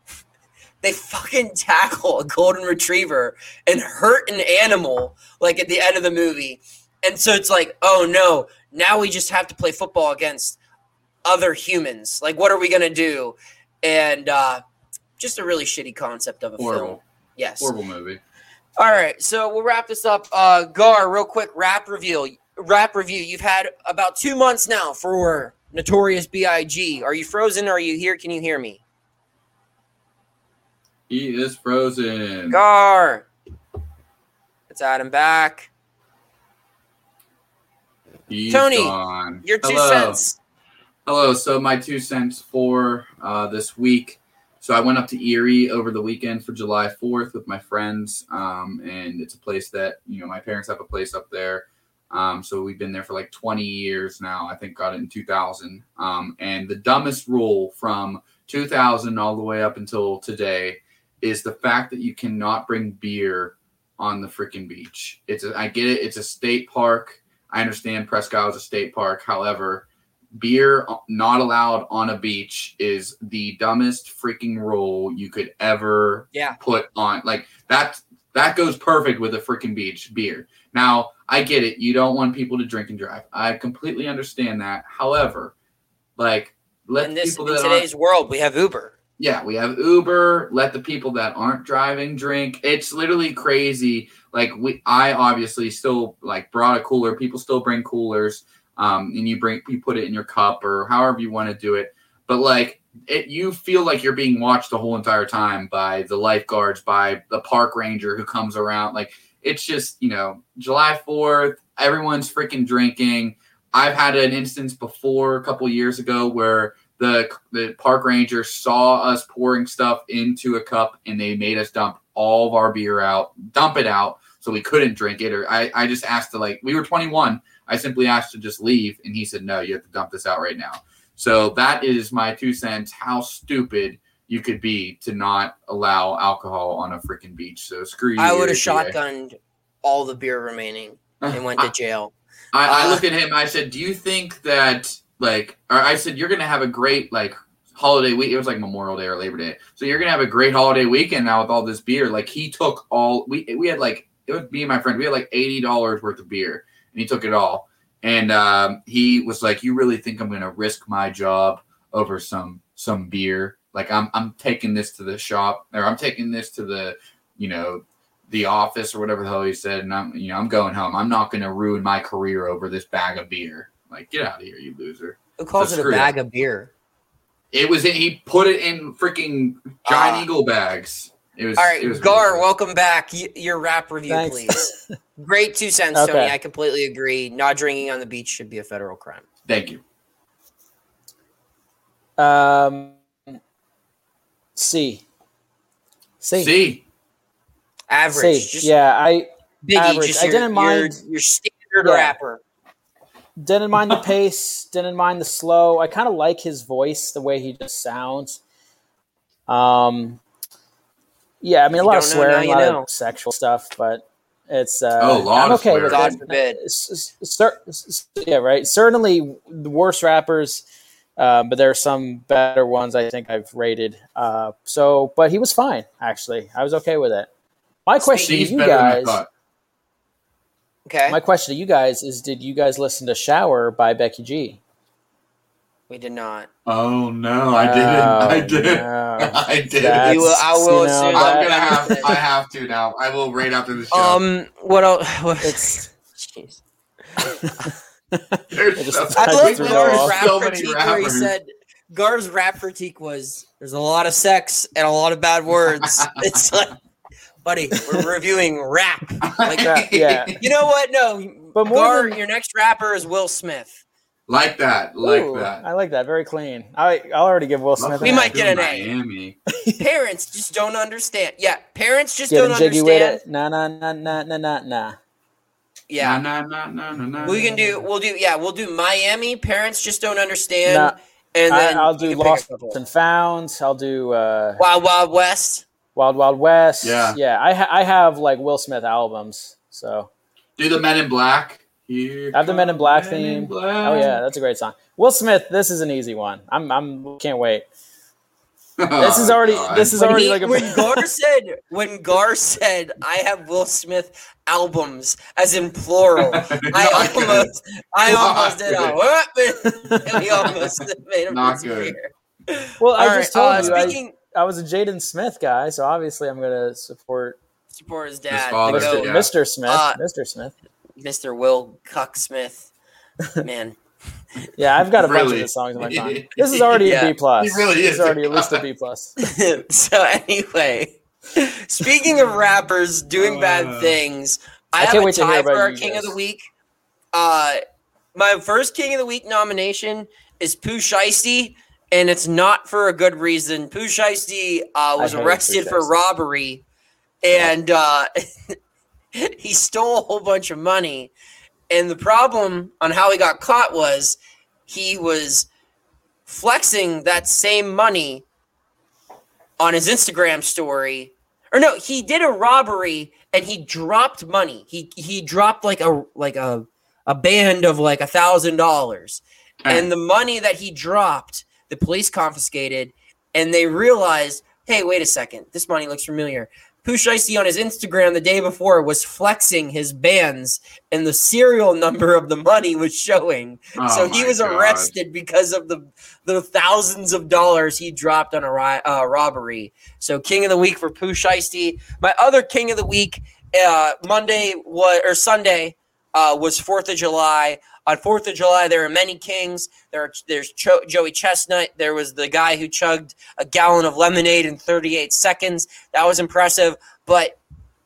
they fucking tackle a golden retriever and hurt an animal like at the end of the movie. And so it's like, oh no, now we just have to play football against other humans. Like, what are we gonna do? And uh, just a really shitty concept of a film. Horrible, Yes. horrible movie. All right, so we'll wrap this up. Uh, Gar, real quick, rap review. Rap review. You've had about two months now for Notorious B I G. Are you frozen? Or are you here? Can you hear me? He is frozen. Gar. Let's add him back. He's Tony, gone. your two Hello. cents. Hello. So my two cents for uh, this week. So I went up to Erie over the weekend for July fourth with my friends, um, and it's a place that, you know, my parents have a place up there. Um, so we've been there for like twenty years now. I think got it in two thousand. Um, and the dumbest rule from two thousand all the way up until today is the fact that you cannot bring beer on the freaking beach. It's a, I get it. It's a state park. I understand Prescott is a state park. However, beer not allowed on a beach is the dumbest freaking rule you could ever yeah. put on. Like that, that goes perfect with a freaking beach beer. Now, I get it. You don't want people to drink and drive. I completely understand that. However, like let in this, people in that today's world, we have Uber. Yeah, we have Uber. Let the people that aren't driving drink. It's literally crazy. Like we, I obviously still like brought a cooler. People still bring coolers, um, and you bring you put it in your cup or however you want to do it. But like it, you feel like you're being watched the whole entire time by the lifeguards, by the park ranger who comes around. Like it's just, you know, July fourth. Everyone's freaking drinking. I've had an instance before a couple years ago where The, the park ranger saw us pouring stuff into a cup and they made us dump all of our beer out, dump it out so we couldn't drink it. Or I, I just asked to like, we were twenty-one. I simply asked to just leave. And he said, no, you have to dump this out right now. So that is my two cents. How stupid you could be to not allow alcohol on a freaking beach. So screw you. I would have A P A. shotgunned all the beer remaining and went to jail. I, I Uh, looked at him. I said, do you think that like, or I said, you're going to have a great, like, holiday week. It was like Memorial Day or Labor Day. So you're going to have a great holiday weekend now with all this beer. Like, he took all, we we had like, it was me and my friend, we had like eighty dollars worth of beer, and he took it all. And um, he was like, you really think I'm going to risk my job over some some beer? Like, I'm I'm taking this to the shop, or I'm taking this to the, you know, the office or whatever the hell he said, and I'm, you know, I'm going home. I'm not going to ruin my career over this bag of beer. Like, get out of here, you loser. Who calls So it a screw bag that. of beer? It was in, he put it in freaking giant Ah. eagle bags. It was All right, it was Gar, ridiculous. welcome back. Y- your rap review, Thanks. please. Great two cents, Okay. Tony. I completely agree. Not drinking on the beach should be a federal crime. Thank you. Um, C. C. See, Average. C. Just Yeah, I Biggie, average. just I your, didn't mind- Your, your standard Yeah. rapper. didn't mind the pace. Didn't mind the slow. I kind of like his voice, the way he just sounds. Um, yeah, I mean a You lot of don't know, swearing, a now lot you know. of sexual stuff, but it's uh, Oh, a lot I'm of okay with swearing. it. God forbid. S- s- cer- s- yeah, right. Certainly the worst rappers, uh, but there are some better ones I think I've rated. Uh, so, but he was fine actually. I was okay with it. My question C's to you better than I guys. thought. Okay. My question to you guys is: did you guys listen to "Shower" by Becky G? we did not. Oh no, I didn't. I Oh, didn't. no. I didn't. That's- You will- I will you know, assume that- I'm gonna have. I have to now. I will right after the show. Um, what else? It's- Jeez. There's it just- so, I I like threw Gar's off. rap so many critique where he rappers. said Gar's rap critique was there's a lot of sex and a lot of bad words. It's like, buddy, we're reviewing rap. Like, Yeah, yeah. you know what? No, But more Gar, than- your next rapper is Will Smith. like that. Like Ooh, that. I like that. Very clean. I I'll already give Will Smith. We an might A. get an A. Miami. Parents just don't understand. Yeah, parents just Getting don't jiggy understand. with it. Nah, nah, nah, nah, nah, nah, nah. Yeah, Nah, nah, nah, nah, nah, we can do. We'll do. Yeah, we'll do Miami. Parents just don't understand. Nah, and then I, I'll you do can pick Lost a couple. and Found. I'll do uh, Wild Wild West. Wild Wild West. Yeah. yeah. I ha- I have like Will Smith albums. So Do the Men in Black. Here I have the Men in come Black Men in theme. Black. Oh yeah, that's a great song. Will Smith. This is an easy one. I'm I'm can't wait. This is Oh, already God. this is When, already he- like a when Gar said when Gar said I have Will Smith albums as in plural, I Not good. almost I Not almost did a good. whoop, and we almost made him Not disappear. well. I All just right, told uh, you I, speaking I was a Jaden Smith guy, so obviously I'm gonna support support his dad, father, the Mister goat, yeah. Mister Smith. Uh, Mister Smith. Mister Will Cuck Smith. Man, Yeah, I've got a bunch of Really? his songs in my phone. This is already Yeah. a B plus. He really This is. is already at least a B plus. so anyway, Speaking of rappers doing bad Uh, things, I, I have can't a wait to hear tie about for our you King guys. of the Week. Uh, my first King of the Week nomination is Pooh Shiesty, and it's not for a good reason. Pooh Shiesty uh, was I hate arrested Pooh for Shiesty. robbery, and uh, he stole a whole bunch of money. And the problem on how he got caught was he was flexing that same money on his Instagram story. Or no, he did a robbery and he dropped money. He he dropped like a like a a band of like a thousand dollars. And the money that he dropped, the police confiscated, and they realized, hey, wait a second, this money looks familiar. Pooh Shiesty on his Instagram the day before was flexing his bands, and the serial number of the money was showing. Oh so he my was God. arrested because of the the thousands of dollars he dropped on a ri- uh, robbery. So King of the Week for Pooh Shiesty. My other King of the Week, uh, Monday was or Sunday uh, was Fourth of July. On Fourth of July, there are many kings. There are, there's Cho- Joey Chestnut. There was the guy who chugged a gallon of lemonade in thirty-eight seconds. That was impressive. But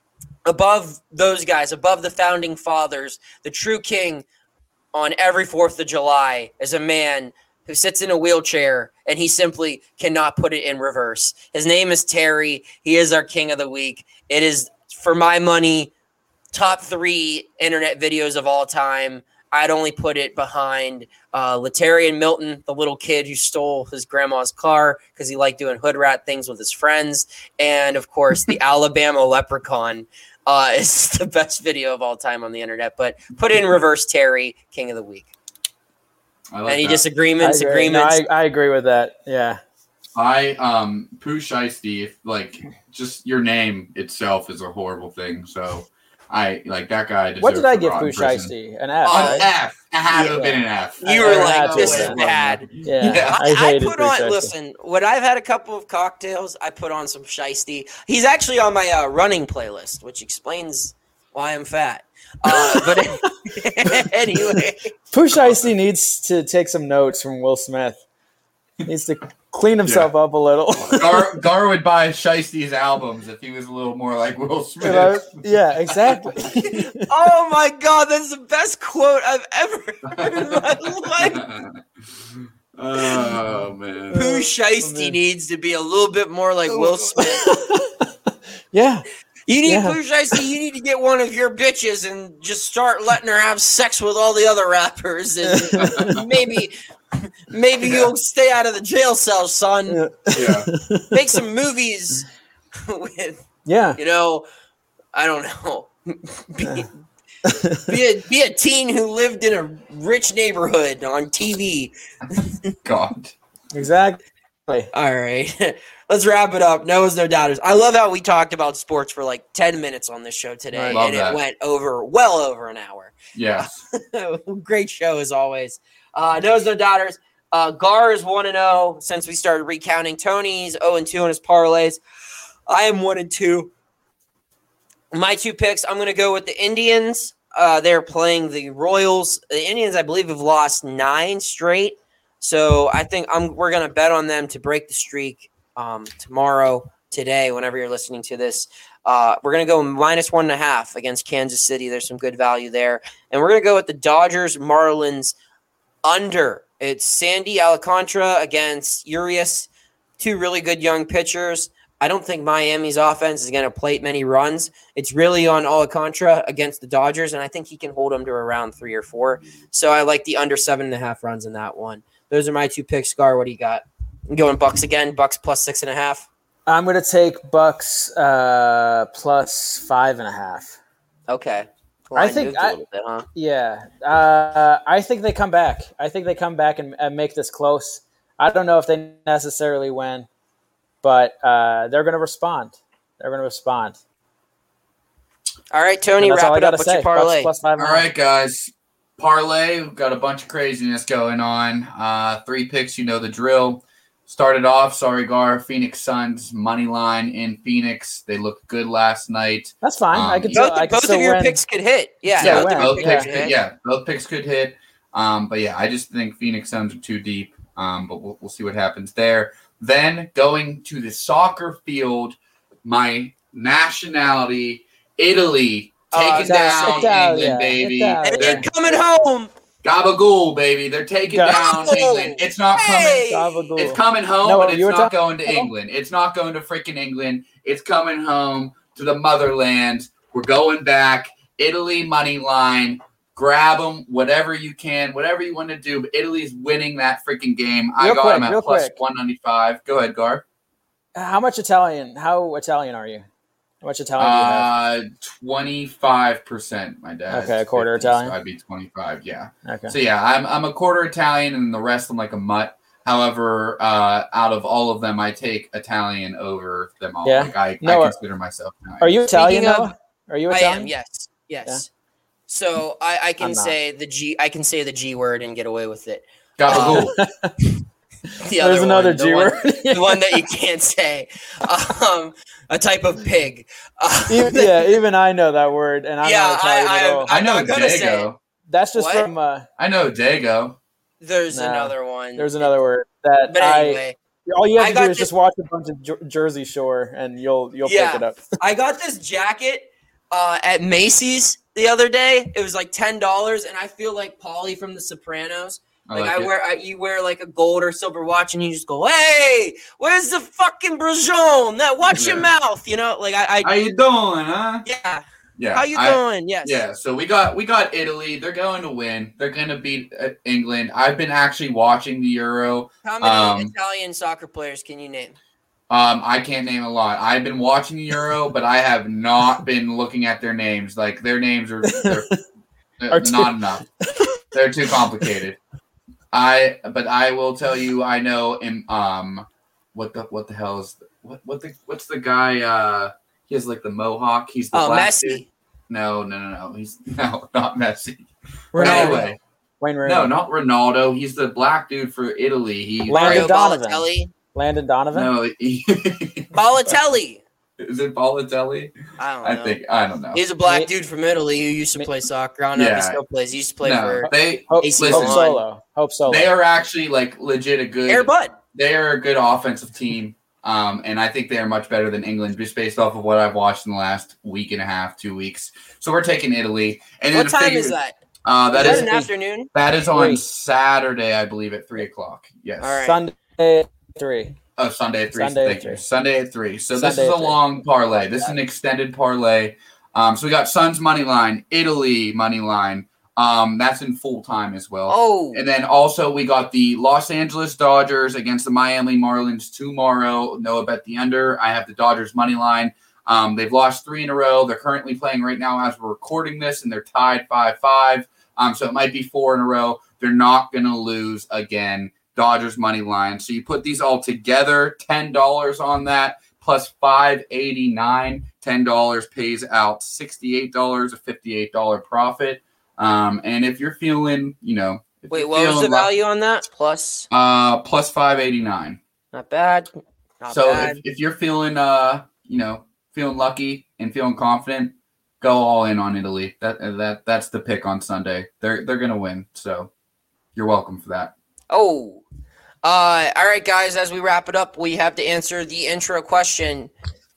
above those guys, above the founding fathers, the true king on every Fourth of July is a man who sits in a wheelchair and he simply cannot put it in reverse. His name is Terry. He is our King of the Week. It is, for my money, top three internet videos of all time. I'd only put it behind uh, Latarian Milton, the little kid who stole his grandma's car because he liked doing hood rat things with his friends. And, of course, the Alabama Leprechaun uh, is the best video of all time on the internet. But put it in reverse, Terry, King of the Week. I like Any that. disagreements, I agree. No, agreements? I, I agree with that. Yeah. I um Pooh Shiesty, if, like just your name itself is a horrible thing. So I like that guy. What did deserves I to give rot Pooh in prison. Shiesty? An F, Oh, An right? F. It had to Yeah. have been an F. You I- were I like, had to this have is been. bad. Yeah. Yeah. I I, I hated put Pooh on, Shiesty. listen, when I've had a couple of cocktails, I put on some Shiesty. He's actually on my uh, running playlist, which explains why I'm fat. Uh, but anyway, Pooh Shiesty needs to take some notes from Will Smith. He needs to clean himself up a little. Gar, Gar would buy Shiesty's albums if he was a little more like Will Smith. You know? Yeah, exactly. oh my God, that's the best quote I've ever heard in my life. Oh man. Pooh Shiesty man. needs to be a little bit more like Will Smith. Yeah. You need Yeah. Pooh Shiesty, you need to get one of your bitches and just start letting her have sex with all the other rappers, and maybe, maybe Yeah. you'll stay out of the jail cell, son. Yeah. Yeah. Make some movies with, Yeah. you know, I don't know. Be, be a be a teen who lived in a rich neighborhood on T V. God. Exactly. All right. Let's wrap it up. Noah's No Doubters. I love how we talked about sports for like ten minutes on this show today, I love and that. it went over well over an hour. Yes. Great show as always. Uh, Noah's No Doubters. Uh, Gar is one and zero since we started recounting. Tony's zero and two on his parlays. I am one and two. My two picks. I'm going to go with the Indians. Uh, they're playing the Royals. The Indians, I believe, have lost nine straight. So I think I'm. We're going to bet on them to break the streak um, tomorrow, today, whenever you're listening to this. Uh, we're going to go minus one and a half against Kansas City. There's some good value there. And we're going to go with the Dodgers Marlins under. It's Sandy Alcantara against Urias, two really good young pitchers. I don't think Miami's offense is going to plate many runs. It's really on Alcantara against the Dodgers, and I think he can hold them to around three or four. So I like the under seven and a half runs in that one. Those are my two picks. Scar, what do you got? I'm going Bucks again. Bucks plus six and a half. I'm going to take Bucks uh, plus five and a half. Okay. I think moved a I- little bit, huh? Yeah. Uh, I think they come back. I think they come back and, and make this close. I don't know if they necessarily win, but uh, they're going to respond. They're going to respond. All right, Tony, And that's all wrap I it up. gotta What's your say. parlay? Bucks plus five All and a half. right, guys. Parlay. We've got a bunch of craziness going on. Uh, three picks. You know the drill. Started off. Sorry, Gar. Phoenix Suns money line in Phoenix. They looked good last night. That's fine. Um, I can still, Both, I can both still of your win. picks could hit. Yeah, Yeah, both win. of your both picks picks could could, hit. yeah, both picks could hit. Um, but yeah, I just think Phoenix Suns are too deep. Um, but we'll, we'll see what happens there. Then going to the soccer field, my nationality, Italy, Oh, taking down Italia, England, baby. Italia. And They're they're coming home. gabagool, baby. They're taking down Gabagool. England. It's not Hey. coming. Gabagool. It's coming home, No, but it's you were not talking- going to England. It's not going to freaking England. It's coming home to the motherland. We're going back. Italy money line. Grab them, whatever you can, whatever you want to do. But Italy's winning that freaking game. I Real got quick, them at real plus quick. one ninety-five. Go ahead, Gar. How much Italian? How Italian are you? How much Italian do you have? Uh, twenty-five percent. My dad. Okay, a quarter Italian? So I'd be twenty-five. Yeah. Okay. So yeah, I'm I'm a quarter Italian, and the rest I'm like a mutt. However, uh, out of all of them, I take Italian over them all. Yeah. Like I, No, I are- consider myself Italian. Are you Italian Speaking though? of- Are you I Italian? am. Yes. Yes. Yeah. So I, I can I'm not. say the G. I can say the G word and get away with it. Gabagool. The There's other another one, the G one- word. the one that you can't say. Um, a type of pig. Uh, even, yeah, even I know that word, and I'm Yeah, not Italian I- at I- all. I know I'm not gonna say Dago. That's just What? from. Uh, I know Dago. There's No, another one. there's another word that But I. anyway, All you I have to got do is this- just watch a bunch of Jer- Jersey Shore, and you'll you'll Yeah. pick it up. I got this jacket uh, at Macy's the other day. It was like ten dollars, and I feel like Paulie from The Sopranos. I Like, like I it. wear, I, you wear like a gold or silver watch, and you just go, "Hey, where's the fucking Brajon? That watch your Yeah. mouth." You know, like I, How I you doing, huh? yeah. Yeah. How you I- doing? Yes. Yeah, so we got we got Italy. They're going to win. They're going to beat uh, England. I've been actually watching the Euro. How many Um, Italian soccer players can you name? Um, I can't name a lot. I've been watching the Euro, but I have not been looking at their names. Like their names are they're, they're Are too- not enough. They're too complicated. I but I will tell you, I know. In, um, what the what the hell is what what the what's the guy? Uh, he has like the mohawk. He's the Oh, black Messi. dude. No, no, no, no. He's no, not Messi. Ronaldo. Anyway, Wayne Rooney. no, not Ronaldo. He's the black dude for Italy. He Landon Mario Donovan. Balotelli. Landon Donovan. no, he, Balotelli. is it Balotelli? I don't know. I think I don't know. He's a black Me- dude from Italy who used to Me- play soccer. I don't know if he Yeah. still plays. He used to play no, for they Hope, A C Hope listen, Milan. Solo. Hope Solo. they are actually like legit a good. Air Bud. They are a good offensive team, um, and I think they are much better than England, just based off of what I've watched in the last week and a half, two weeks. So we're taking Italy. And then What to time figure- is that? Uh, that is is that an afternoon? that is on Three. Saturday, I believe, at three o'clock. Yes. All right. Sunday at three. Oh, Sunday at three. Sunday at Thank you. three. Sunday at three. So this Sunday is at a three. long parlay. This is an extended parlay. Um, so we got Suns money line, Italy money line. Um, that's in full time as well. Oh, And then also we got the Los Angeles Dodgers against the Miami Marlins tomorrow. Noah bet the under. I have the Dodgers money line. Um, they've lost three in a row. They're currently playing right now as we're recording this, and they're tied five five. Um, so it might be four in a row. They're not going to lose again. Dodgers money line. So you put these all together, ten dollars on that, plus five eighty-nine. ten dollars pays out sixty-eight dollars, a fifty-eight dollars profit. Um, and if you're feeling, you know, if wait, you're what was the feeling luck- value on that? Plus, Uh, plus five eighty-nine. not bad. Not So bad. if, if you're feeling, uh, you know, feeling lucky and feeling confident, go all in on Italy. That that that's the pick on Sunday. They're they're gonna win. So you're welcome for that. Oh, uh, all right, guys. As we wrap it up, we have to answer the intro question.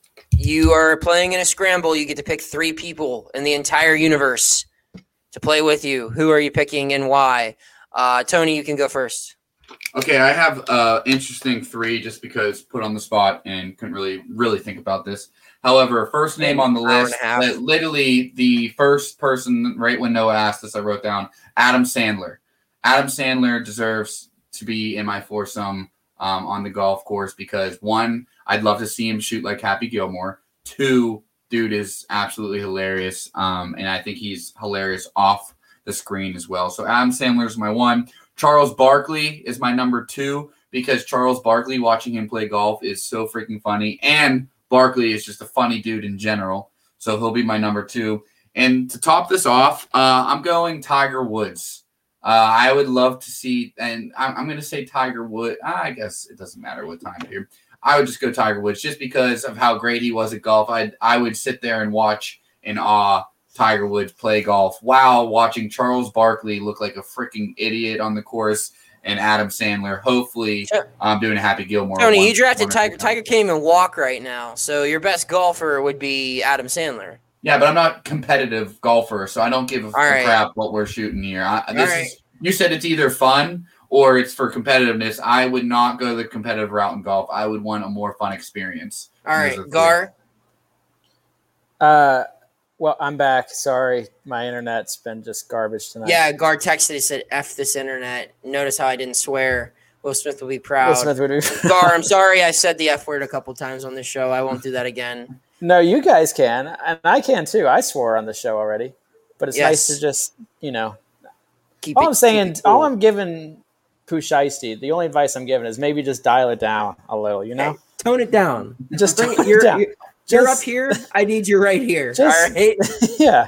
You are playing in a scramble. You get to pick three people in the entire universe to play with you. Who are you picking and why? Uh, Tony, you can go first. Okay, I have uh interesting three just because put on the spot and couldn't really really think about this. However, first name on the Hour and list, a half. that literally the first person right when Noah asked this, I wrote down Adam Sandler. Adam Sandler deserves to be in my foursome um, on the golf course because one, I'd love to see him shoot like Happy Gilmore. Two, dude is absolutely hilarious, um, and I think he's hilarious off the screen as well. So Adam Sandler is my one. Charles Barkley is my number two because Charles Barkley, watching him play golf is so freaking funny. And Barkley is just a funny dude in general. So he'll be my number two. And to top this off, uh, I'm going Tiger Woods. Uh, I would love to see, and I'm, I'm going to say Tiger Woods. I guess it doesn't matter what time here. I would just go Tiger Woods just because of how great he was at golf. I I would sit there and watch in awe Tiger Woods play golf while watching Charles Barkley look like a freaking idiot on the course and Adam Sandler. Hopefully, Sure. I'm um, doing a Happy Gilmore. Tony, one, you drafted Tiger. time. Tiger can't even walk right now, so your best golfer would be Adam Sandler. Yeah, but I'm not competitive golfer, so I don't give a, a right. crap what we're shooting here. I, this right. is you said it's either fun or it's for competitiveness. I would not go the competitive route in golf. I would want a more fun experience. All right, Gar. Uh, well, I'm back. Sorry, my internet's been just garbage tonight. Yeah, Gar texted and said, "F this internet." Notice how I didn't swear. Will Smith will be proud. Will Smith would be- Gar, I'm sorry I said the F word a couple times on this show. I won't do that again. No, you guys can, and I can too. I swore on the show already, but it's Yes. nice to just, you know. Keep all it, I'm saying, keep it cool. all I'm giving Pooh Shiesty, the only advice I'm giving is maybe just dial it down a little, you know? Hey, tone it down. Just Bring tone it, you're, it down. you're, you're Just- up here. I need you right here. Just- all right. Yeah.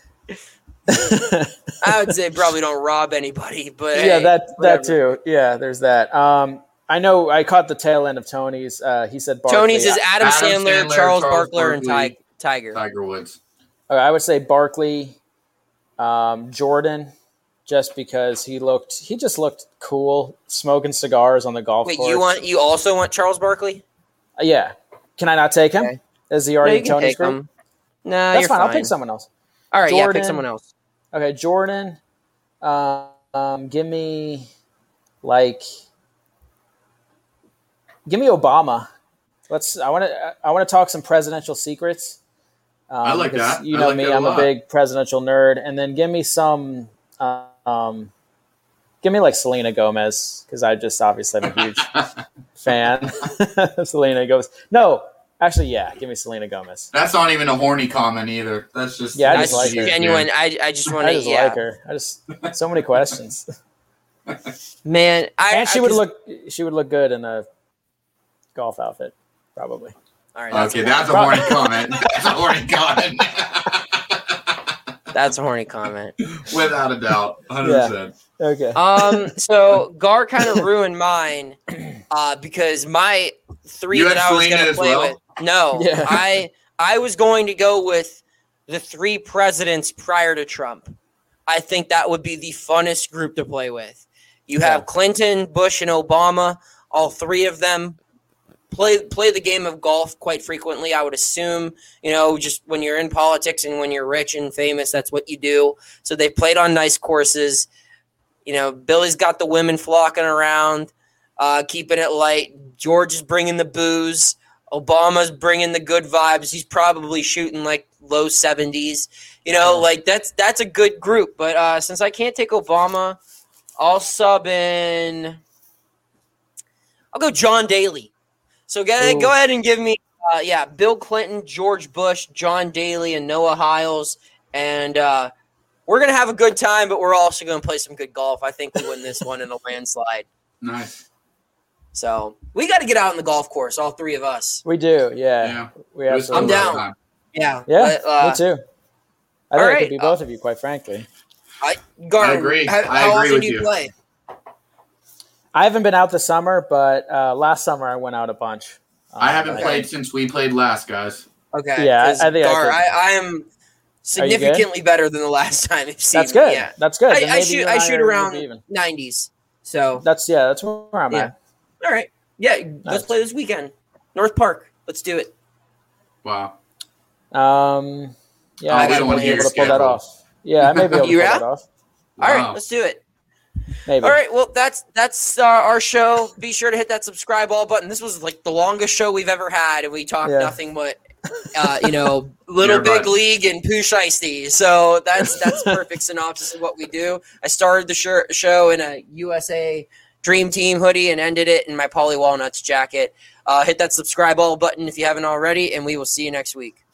I would say probably don't rob anybody, but yeah, hey, that whatever. that too. Yeah, there's that. Um, I know I caught the tail end of Tony's. Uh, he said Barkley. Tony's is Adam, Adam Sandler, Sandler, Charles, Charles Barkley, and Barkley. Ti- Tiger. Tiger Woods. Uh, I would say Barkley, um, Jordan, just because he looked, he just looked cool, smoking cigars on the golf Wait, course. you want you also want Charles Barkley? Uh, yeah. Can I not take him? Okay. Is he No, already you in can Tony's take group? him. No, That's you're fine. fine. I'll pick someone else. All right, yeah, Jordan. pick someone else. Okay, Jordan. Uh, um, give me like, give me Obama. Let's. I want to. I want to talk some presidential secrets. Um, I like because that. You I know like me. that a I'm a lot. big presidential nerd. And then give me some. Uh, um, give me like Selena Gomez because I just obviously am a huge fan. of Selena Gomez. No, actually, yeah. Give me Selena Gomez. That's not even a horny comment either. That's just Yeah, I That's just like her. genuine. I, I just want I to. just Yeah, like her. I just so many questions. man. I, And she I, would 'cause- look. She would look good in a golf outfit, probably. All right, that's Okay, a, that's a horny comment. That's a horny comment. that's a horny comment. Without a doubt. one hundred percent. Okay. Um, so Gar kind of ruined mine, uh, because my three You that had I was Selena going to as play well? with. No, Yeah. I I was going to go with the three presidents prior to Trump. I think that would be the funnest group to play with. You have Yeah. Clinton, Bush, and Obama. All three of them play play the game of golf quite frequently. I would assume, you know, just when you're in politics and when you're rich and famous, that's what you do. So they played on nice courses. You know, Billy's got the women flocking around, uh, keeping it light. George is bringing the booze. Obama's bringing the good vibes. He's probably shooting like low seventies. You know, Yeah. like that's that's a good group. But uh, since I can't take Obama, I'll sub in. I'll go John Daly. So go, Ooh. go ahead and give me, uh, yeah, Bill Clinton, George Bush, John Daly, and Noah Hiles. And uh, we're going to have a good time, but we're also going to play some good golf. I think we win this one in a landslide. Nice. So we got to get out on the golf course, all three of us. We do. Yeah. Yeah. We It was absolutely. I'm fun down. time. Yeah. Yeah. But, uh, me too. I all think it right, could be uh, both of you, quite frankly. I, Gar, I agree. How, I how agree often with do you, you. play? I haven't been out this summer, but uh, last summer I went out a bunch. Um, I haven't but- played since we played last, guys. Okay. Yeah, I- 'cause, I think I Gar, could- I, I am significantly better than the last time you've seen That's me. good. Yeah. That's good. Then I, I maybe shoot you and I are shoot gonna around be even. nineties. So That's yeah. That's where I'm Yeah. at. all right. Yeah, let's Nice. play this weekend. North Park. Let's do it. Wow. Um, yeah, Oh, I we might don't be wanna hear able your to pull that schedule. off. Yeah, I may be able to You pull yeah? that off. All right, Wow. let's do it. Maybe. All right, well, that's that's uh, our show. Be sure to hit that subscribe all button. This was like the longest show we've ever had, and we talked Yeah. nothing but, uh, you know, Little Your Big butt. League and Pooh Shiesty. So that's that's a perfect synopsis of what we do. I started the shir- show in a U S A Dream Team hoodie and ended it in my Polly Walnuts jacket. Uh, hit that subscribe all button if you haven't already, and we will see you next week.